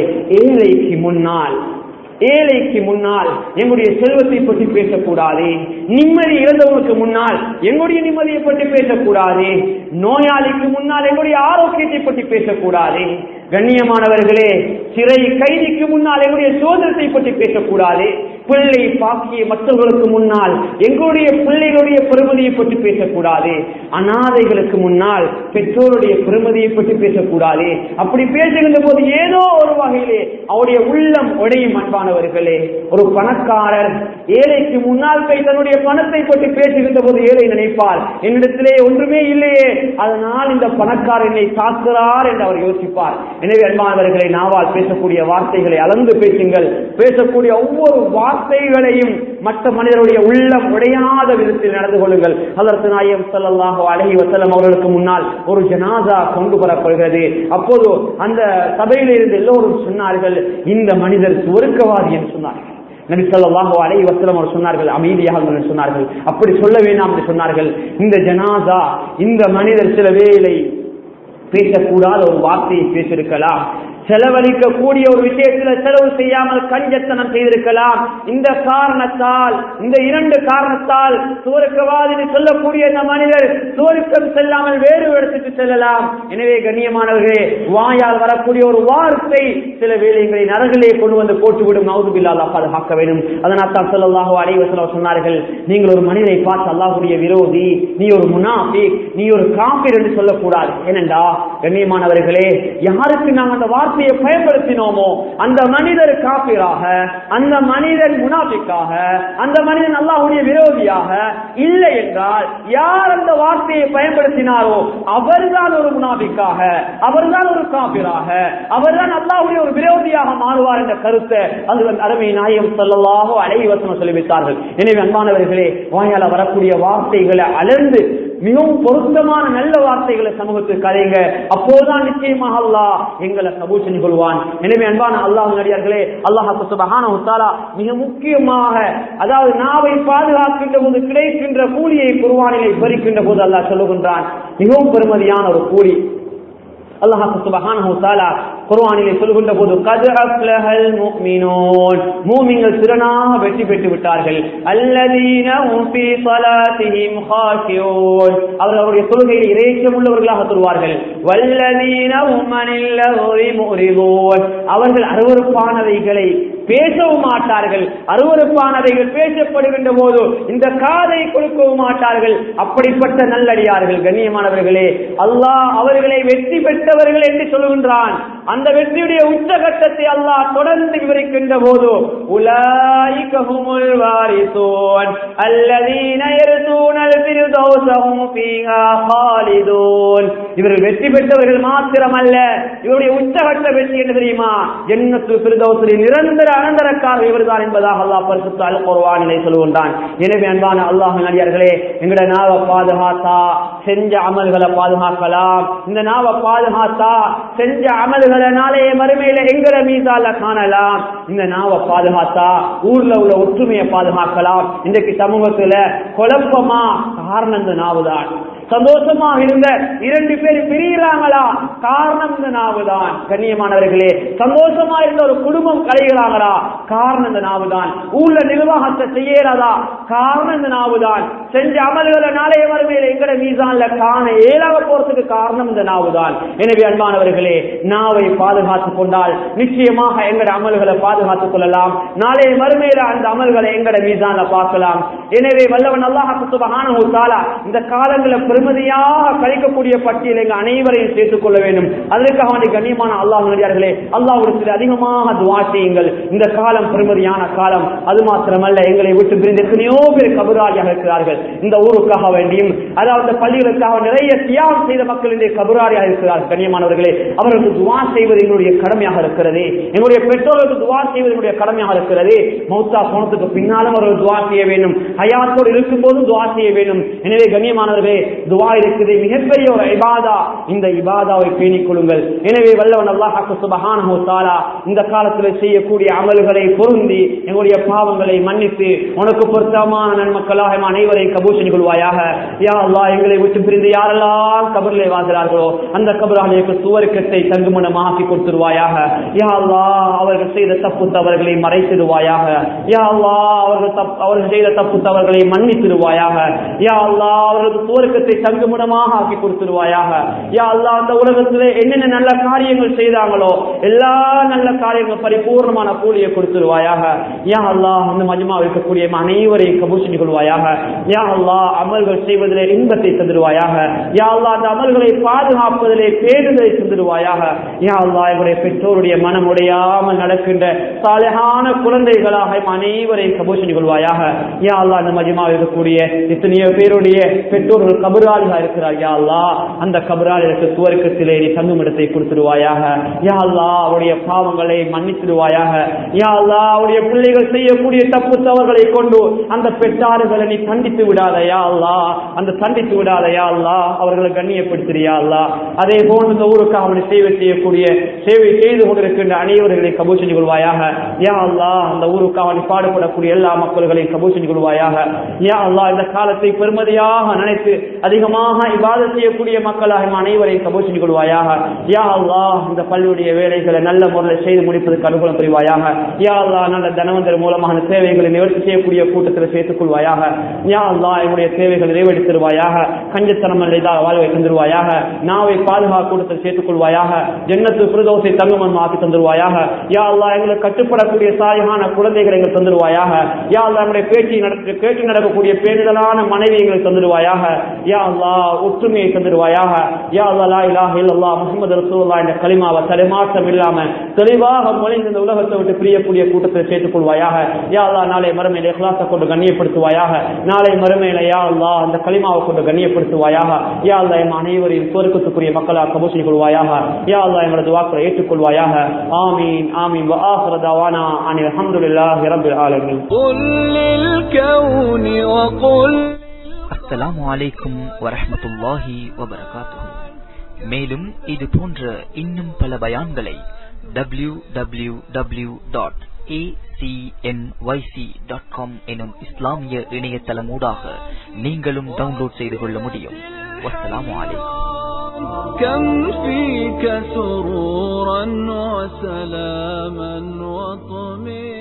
ஏழைக்கு முன்னால் எங்களுடைய செல்வத்தை பற்றி பேசக்கூடாது, நிம்மதி இழந்தவனுக்கு முன்னால் எங்களுடைய நிம்மதியை பற்றி பேசக்கூடாது, நோயாளிக்கு முன்னால் எங்களுடைய ஆரோக்கியத்தை பற்றி பேசக்கூடாது. கண்ணியமானவர்களே, சிறை கைதிக்கு முன்னால் எங்களுடைய சோதனத்தை பற்றி பேசக்கூடாது. பிள்ளை பாக்கிய மற்றவர்களுக்கு முன்னால் எங்களுடைய பிள்ளைகளுடைய பெருமதியை பற்றி பேசக்கூடாது. அனாதைகளுக்கு முன்னால் பெற்றோருடைய பெருமதியை பற்றி பேசக்கூடாது. அப்படி பேசுகின்ற போது ஏதோ ஒரு வகையிலே அவருடைய உள்ளம் உடையும். அன்பானவர்களே, ஒரு பணக்காரர் ஏழைக்கு முன்னால் போய் தன்னுடைய பணத்தை பற்றி பேசுகின்ற போது ஏழை நினைப்பார், என்னிடத்திலே ஒன்றுமே இல்லையே, அதனால் இந்த பணக்காரர் என்னை தாக்குகிறார் என்று அவர் யோசிப்பார். எனவே அன்பானவர்களை, நாவால் பேசக்கூடிய வார்த்தைகளை அளந்து பேசுங்கள். பேசக்கூடிய ஒவ்வொரு வார்த்தைகளையும் மற்ற மனிதருடைய உள்ளம் உடையாத விதத்தில் நடந்து கொள்ளுங்கள். ஹஜ்ரத் நாயகம் ஸல்லல்லாஹு அலைஹி வஸல்லம் அவர்களுக்கு முன்னால் ஒரு ஜனாஸா கொண்டு வரப்படுகிறது. அப்போது அந்த சபையில் இருந்து எல்லோரும் சொன்னார்கள், இந்த மனிதர் சுவர்க்கவாதி என்று சொன்னார்கள். நபி ஸல்லல்லாஹு அலைஹி வஸல்லம் அவர் சொன்னார்கள், அமைதியாக சொன்னார்கள், அப்படி சொல்ல வேண்டாம் என்று சொன்னார்கள். இந்த ஜனாஸா, இந்த மனிதர் சில வேளை பேசக்கூடாத ஒரு வார்த்தையை பேசியிருக்கலாம், செலவழிக்கக்கூடிய ஒரு விஷயத்தில் செலவு செய்யாமல் கஞ்சத்தனம் செய்திருக்கலாம். இந்த காரணத்தால், இந்த இரண்டு காரணத்தால் சுவர்க்கவாதி சொல்லக்கூடிய இந்த மனிதர் சுவர்க்கம் செல்லாமல் வேறு இடத்துக்கு செல்லலாம். எனவே கண்ணியமானவர்களே, வாயால் வரக்கூடிய ஒரு வார்த்தை சில வேளைகளை நரகிலே கொண்டு வந்து போட்டுவிடும். நவுதுபில்லாஹ், அல்லாஹ் பாதுகாக்க வேண்டும். அதனால் தான் ஸல்லல்லாஹு அலைஹி வஸல்லம் சொன்னார்கள், நீங்கள் ஒரு மனிதரை பார்த்து அல்லாஹ்வுடைய விரோதி, நீ ஒரு முனாஃபிக், நீ ஒரு காஃபிர் என்று சொல்லக்கூடாது. ஏனென்றா கண்ணியமானவர்களே, யாருக்கு நாங்கள் அந்த வார்த்தையை பயன்படுத்தினோமோ அந்த மனிதர் காபிராக, அந்த மனிதன் முனாஃபிக்காக, அந்த மனிதன் அல்லாஹ்வுடைய விரோதியாக இல்லை என்றால், யார் அந்த வார்த்தையை பயன்படுத்தினாரோ அவர்தான் ஒரு முனாஃபிக்காக, அவர்தான் ஒரு காபிராக, அவர்தான் அல்லாஹ்வுடைய ஒரு விரோதியாக மாறுவார் என்ற கருத்தை அது அருமை நாயகம் ஸல்லல்லாஹு அலைஹி வஸல்லம் சொல்லிவிட்டார்கள். எனவே அன்பானவர்களே, வாயால வரக்கூடிய வார்த்தைகளை அளந்து மிகவும் பொருத்தமான நல்ல வார்த்தைகளை சமூகத்துக்கு கதைங்க. அப்போதுதான் நிச்சயமாக அல்லாஹ் எங்களை கபூல் செஞ்சு கொள்வான். எனவே அன்பான அல்லாஹ்வின் அடியார்களே, அல்லாஹ் சுப்ஹானஹு வ தஆலா மிக முக்கியமாக, அதாவது நாவை பாதுகாக்கின்ற போது கிடைக்கின்ற கூலியை குர்ஆனிலே விவரிக்கின்ற போது அல்லாஹ் சொல்லுகின்றான், மிகவும் பெருமதியான ஒரு கூலி. அல்லாஹ் சுப்ஹானஹு வ தஆலா குர்ஆனிலே சொல்கின்ற போது கத் அஃப்லஹல் முஃமினூன், மூமின்கள் திறனாக வெற்றி பெற்று விட்டார்கள். அல்லதீன ஹும் ஃபீ ஸலாத்திஹிம் காஷியூன், அவர்களுடைய தொழுகையில் இறைச்சம் உள்ளவர்களாக தொழுவார்கள். வல்லதீன ஹும் அனில் லஹ்வி முரிதூன், அவர்கள் அருவருப்பானவைகளை பேசவும் மாட்டார்கள். அருவருப்பானவைகள் பேசப்படுகின்ற போது இந்த காதை கொடுக்கவும் மாட்டார்கள். அப்படிப்பட்ட நல்லடியார்கள். கண்ணியமானவர்களே, அல்லாஹ் அவர்களை வெற்றி பெற்றவர்கள் என்று சொல்கின்றான். அந்த வெற்றியுடைய உச்சகட்டத்தை அல்லாஹ் தொடர்ந்து விவரிக்கின்ற போது உலாயிக ஹுமுல் வாரிசூன் அல்லதீன யர்தூனல் ஃபிர்தௌஸ ஹும் ஃபீஹா காலிதூன், இவர்கள் வெற்றி பெற்றவர்கள் மாத்திரமல்ல, இவருடைய உச்சகட்ட வெற்றி என்ன தெரியுமா? ஜன்னத்துல் ஃபிர்தௌஸில் நிரந்தர அனந்தரக்காரர் இவர்தான் என்பதாக அல்லாஹ் பரிசுத்த அல் குர்ஆனிலே சொல்கின்றான். எனவே அன்பான அல்லாஹ்வின் அடியார்களே, எங்கட நாவை பாதுகாத்தா செஞ்ச அமல்களை பாதுகாக்கலாம். இந்த நாவை பாதுகாத்தா செஞ்ச அமல்களை நாளைய மறுமையில எங்கட மீதால காணலாம். இந்த நாவை பாதுகாத்தா ஊர்ல உள்ள ஒற்றுமையை பாதுகாக்கலாம். இன்றைக்கு சமூகத்துல குழப்பமா காரணம் இந்த நாவுதான். சந்தோஷமாக இருந்த 2 பேர் பிரிகிறாங்களா, காரணம் இந்த நாவுதான். கண்ணியமானவர்களே, சந்தோஷமா இருந்த ஒரு குடும்பம் கலைகிறாங்களா, காரணம் இந்த நாவுதான். ஊர்ல நிர்வாகத்தை செய்யறதா, காரணம் இந்த நாவுதான். செஞ்ச அமல்களை நாளைய மறுமையில எங்கட மீசான்ல காண ஏழாக போறதுக்கு காரணம் இந்த நாவுதான். எனவே அன்பானவர்களே, நாவை பாதுகாத்துக் கொண்டால் நிச்சயமாக எங்கட அமல்களை பாதுகாத்துக் கொள்ளலாம். நாளைய மறுமையில அந்த அமல்களை எங்கட மீசான்ல பார்க்கலாம். எனவே வல்லவன் அல்லாஹ் சுப்ஹானஹு வ தஆலா இந்த காலங்களை பெருமதியாக கழிக்கக்கூடிய பட்டியலை எங்கள் அனைவரையும் சேர்த்துக் கொள்ள வேண்டும். அதற்காக வேண்டிய கண்ணியமான அல்லாஹ் நடிகார்களே, அல்லாஹ்விடத்தில் அதிகமாக துஆ செய்யுங்கள். இந்த காலம் பெருமதியான காலம். அது மாத்திரமல்ல, எங்களை விட்டு பிரிந்து எத்தனையோ பேர் கபராளியாக இருக்கிறார்கள். இந்த ஊருக்காக வேண்டியும், அதாவது பள்ளிகளுக்காக நிறைய தியாகம் செய்த மக்கள் இன்றைய கபராளியாக இருக்கிறார்கள். கண்ணியமானவர்களே, அவர்களுக்கு துஆ செய்வது எங்களுடைய கடமையாக இருக்கிறது. எங்களுடைய பெற்றோர்களுக்கு துஆ செய்வது எங்களுடைய கடமையாக இருக்கிறது. மௌத்தா போனதுக்கு பின்னாலும் அவர்கள் துஆ செய்ய வேண்டும். ஹயாத்தோடு இருக்கும் போது துஆ செய்ய வேண்டும். எனவே கண்ணியமானவர்களே, துஆ இருக்குது மிகப்பெரிய ஒரு இபாதா. இந்த இபாதாவை பேணிக் கொள்ளுங்கள். எனவே வல்லவன் அல்லாஹ் சுப்ஹானஹு வ தஆலா இந்த காலத்தில் செய்யக்கூடிய அமல்களை பொருந்தி எங்களுடைய பாவங்களை மன்னித்து உனக்கு பொருத்தமான நன்மக்களாக அனைவரையும் கபூல் செய்து கொள்வாயாக. யா அல்லாஹ், எங்களை விட்டு பிரிந்து யாரெல்லாம் கபரிலே வாழ்கிறார்களோ அந்த கபராளிக்கு சுவர்க்கத்தை தங்குமனமாக்கி கொடுத்துருவாயாக. யா அல்லாஹ், அவர்கள் செய்த தப்பு தவறுகளை மறைத்திடுவாயாக. யா அல்லாஹ், அவர்கள் செய்த தப்பு தவறுகளை மன்னித்திடுவாயாக. யா அல்லாஹ், அவர்களுக்கு சுவர்க்கத்தை தங்குமிடமாக ஆக்கி கொடுத்துருவாயாக. யா அல்லாஹ், அந்த உலகத்திலே என்னென்ன நல்ல காரியங்கள் செய்தாங்களோ எல்லா நல்ல காரியங்கள் பரிபூர்ணமான கூலியை கொடுத்துருவாயாக. யா அல்லாஹ், இந்த மஜ்மா இருக்கக்கூடிய அனைவரையும் கபூல் செய்து கொள்வாயாக. யா அல்லாஹ், அமல்கள் செய்வதிலே இன்பத்தை தந்துடுவாயாக. யா அல்லாஹ், அந்த அமல்களை பாதுகாப்பதிலே பேணுதலை தந்துடுவாயாக. யா அல்லாஹ், எங்களுடைய பெற்றோருடைய மனம் உடையாமல் நடக்கின்ற சாலிஹான குழந்தைகளாக அனைவரையும் கபூல் செய்து கொள்வாயாக. யா அல்லாஹ், இந்த மஜ்மா இருக்கக்கூடிய எத்தனையோ பேருடைய பெற்றோர்கள் கபராளிகளாக இருக்கிறார். யா அல்லாஹ், அந்த கபராளிகளுக்கு சுவர்க்கத்திலே நீ தங்கும் இடத்தை கொடுத்துடுவாயாக. யா அல்லாஹ், அவருடைய பாவங்களை மன்னித்திடுவாயாக. யா அல்லாஹ், அவருடைய பிள்ளைகள் செய்யக்கூடிய தப்பு தவறுகளை கொண்டு அந்த பெற்றார்களை நீ தண்டித்து விடாத. யா அல்லாஹ், அந்த தண்டித்து விடாத. யா அல்லாஹ், அவர்களை கண்ணியப்படுத்தியா அல்லாஹ். அதே போன்று இந்த ஊருக்கு அவனை சேவை செய்து கொண்டிருக்கின்ற அனைவர்களை கபூல் செஞ்சு கொள்வாயாக. யா அல்லாஹ், அந்த ஊருக்கு அவனை பாடுபடக்கூடிய எல்லா மக்கள்களையும் கபூல் செஞ்சு கொள்வாயாக. யா அல்லாஹ், இந்த காலத்தை பெருமதியாக நினைத்து அதிகமாக இபாதத் செய்யக்கூடிய மக்களாக அனைவரையும் கபூல் செஞ்சு கொள்வாயாக. யா அல்லாஹ், இந்த பள்ளியுடைய வேலைகளை நல்ல முறையில் செய்து முடிப்பதற்கு அனுகூலம் புரிவாயாக. யா அல்லாஹ், நல்ல தனவந்தர் மூலமாக தேவைகளை நிவர்த்தி செய்யக்கூடிய கூட்டத்தில் சேர்த்துக் கொள்வாயாக. யா அல்லாஹ், என்னுடைய தேவைகளை நிறைவேற்றி தருவாயாக. கஞ்சத்தனம் வாழ்வை தந்துருவாயாக. நாவை பாதுகாப்பு கூட்டத்தில் சேர்த்துக் கொள்வாயாக. ஜன்னத்துல் ஃபிர்தௌஸை தங்குமனமாக்கி தந்துருவாயாக. யா அல்லாஹ், எங்களுக்கு கட்டுப்படக்கூடிய சாலிஹான குழந்தைகளை எங்களுக்கு தந்துருவாயாக. யா அல்லாஹ், நம்முடைய பேச்சு நடக்கக்கூடிய பேரிடலான மனைவி எங்களுக்கு தந்துருவாயாக. யா அல்லாஹ், ஒற்றுமையை தந்துருவாயாக. யா அல்லாஹ், லா இலாஹ இல்லல்லாஹ் முஹம்மது ரசூலுல்லாஹ் என்ற கலிமாவை தடுமாற்றம் இல்லாம தெளிவாக மொழிந்து இந்த உலகத்தை விட்டு பிரியக்கூடிய கூட்டத்தில் சேர்த்துக் கொள்வாயாக. யா அல்லாஹ், நாளை மறுமையில இஹ்லாஸை கொண்டு கண்ணியப்படுத்துவாயாக. நாளை மறுமையில யா அல்லாஹ், அந்த கலிமாவை கொண்டு கண்ணியப்படுத்துவாயாக. யா அல்லாஹ், எம் அனைவரையும் சொர்க்கத்துக்குரிய மக்களாக கபூல் செய்து கொள்வாயாக. யா அல்லாஹ், எங்களது துஆக்களை ஏற்றுக்கொள்வாயாக. ஆமீன் ஆமீன். வ ஆகிரு தவானா அனில் ஹம்துலில்லாஹி ரப்பில் ஆலமீன். அஸ்ஸலாமு அலைக்கும் வரஹ்மத்துல்லாஹி வபரகாத்துஹு. மேலும் இது போன்ற இன்னும் பல பயான்களை www.acmyc.com எனும் இஸ்லாமிய இணையதளமூடாக நீங்களும் டவுன்லோட் செய்து கொள்ள முடியும். வஸ்ஸலாமு அலைக்கும். كم فيك سرورا وسلاما وطمئنانا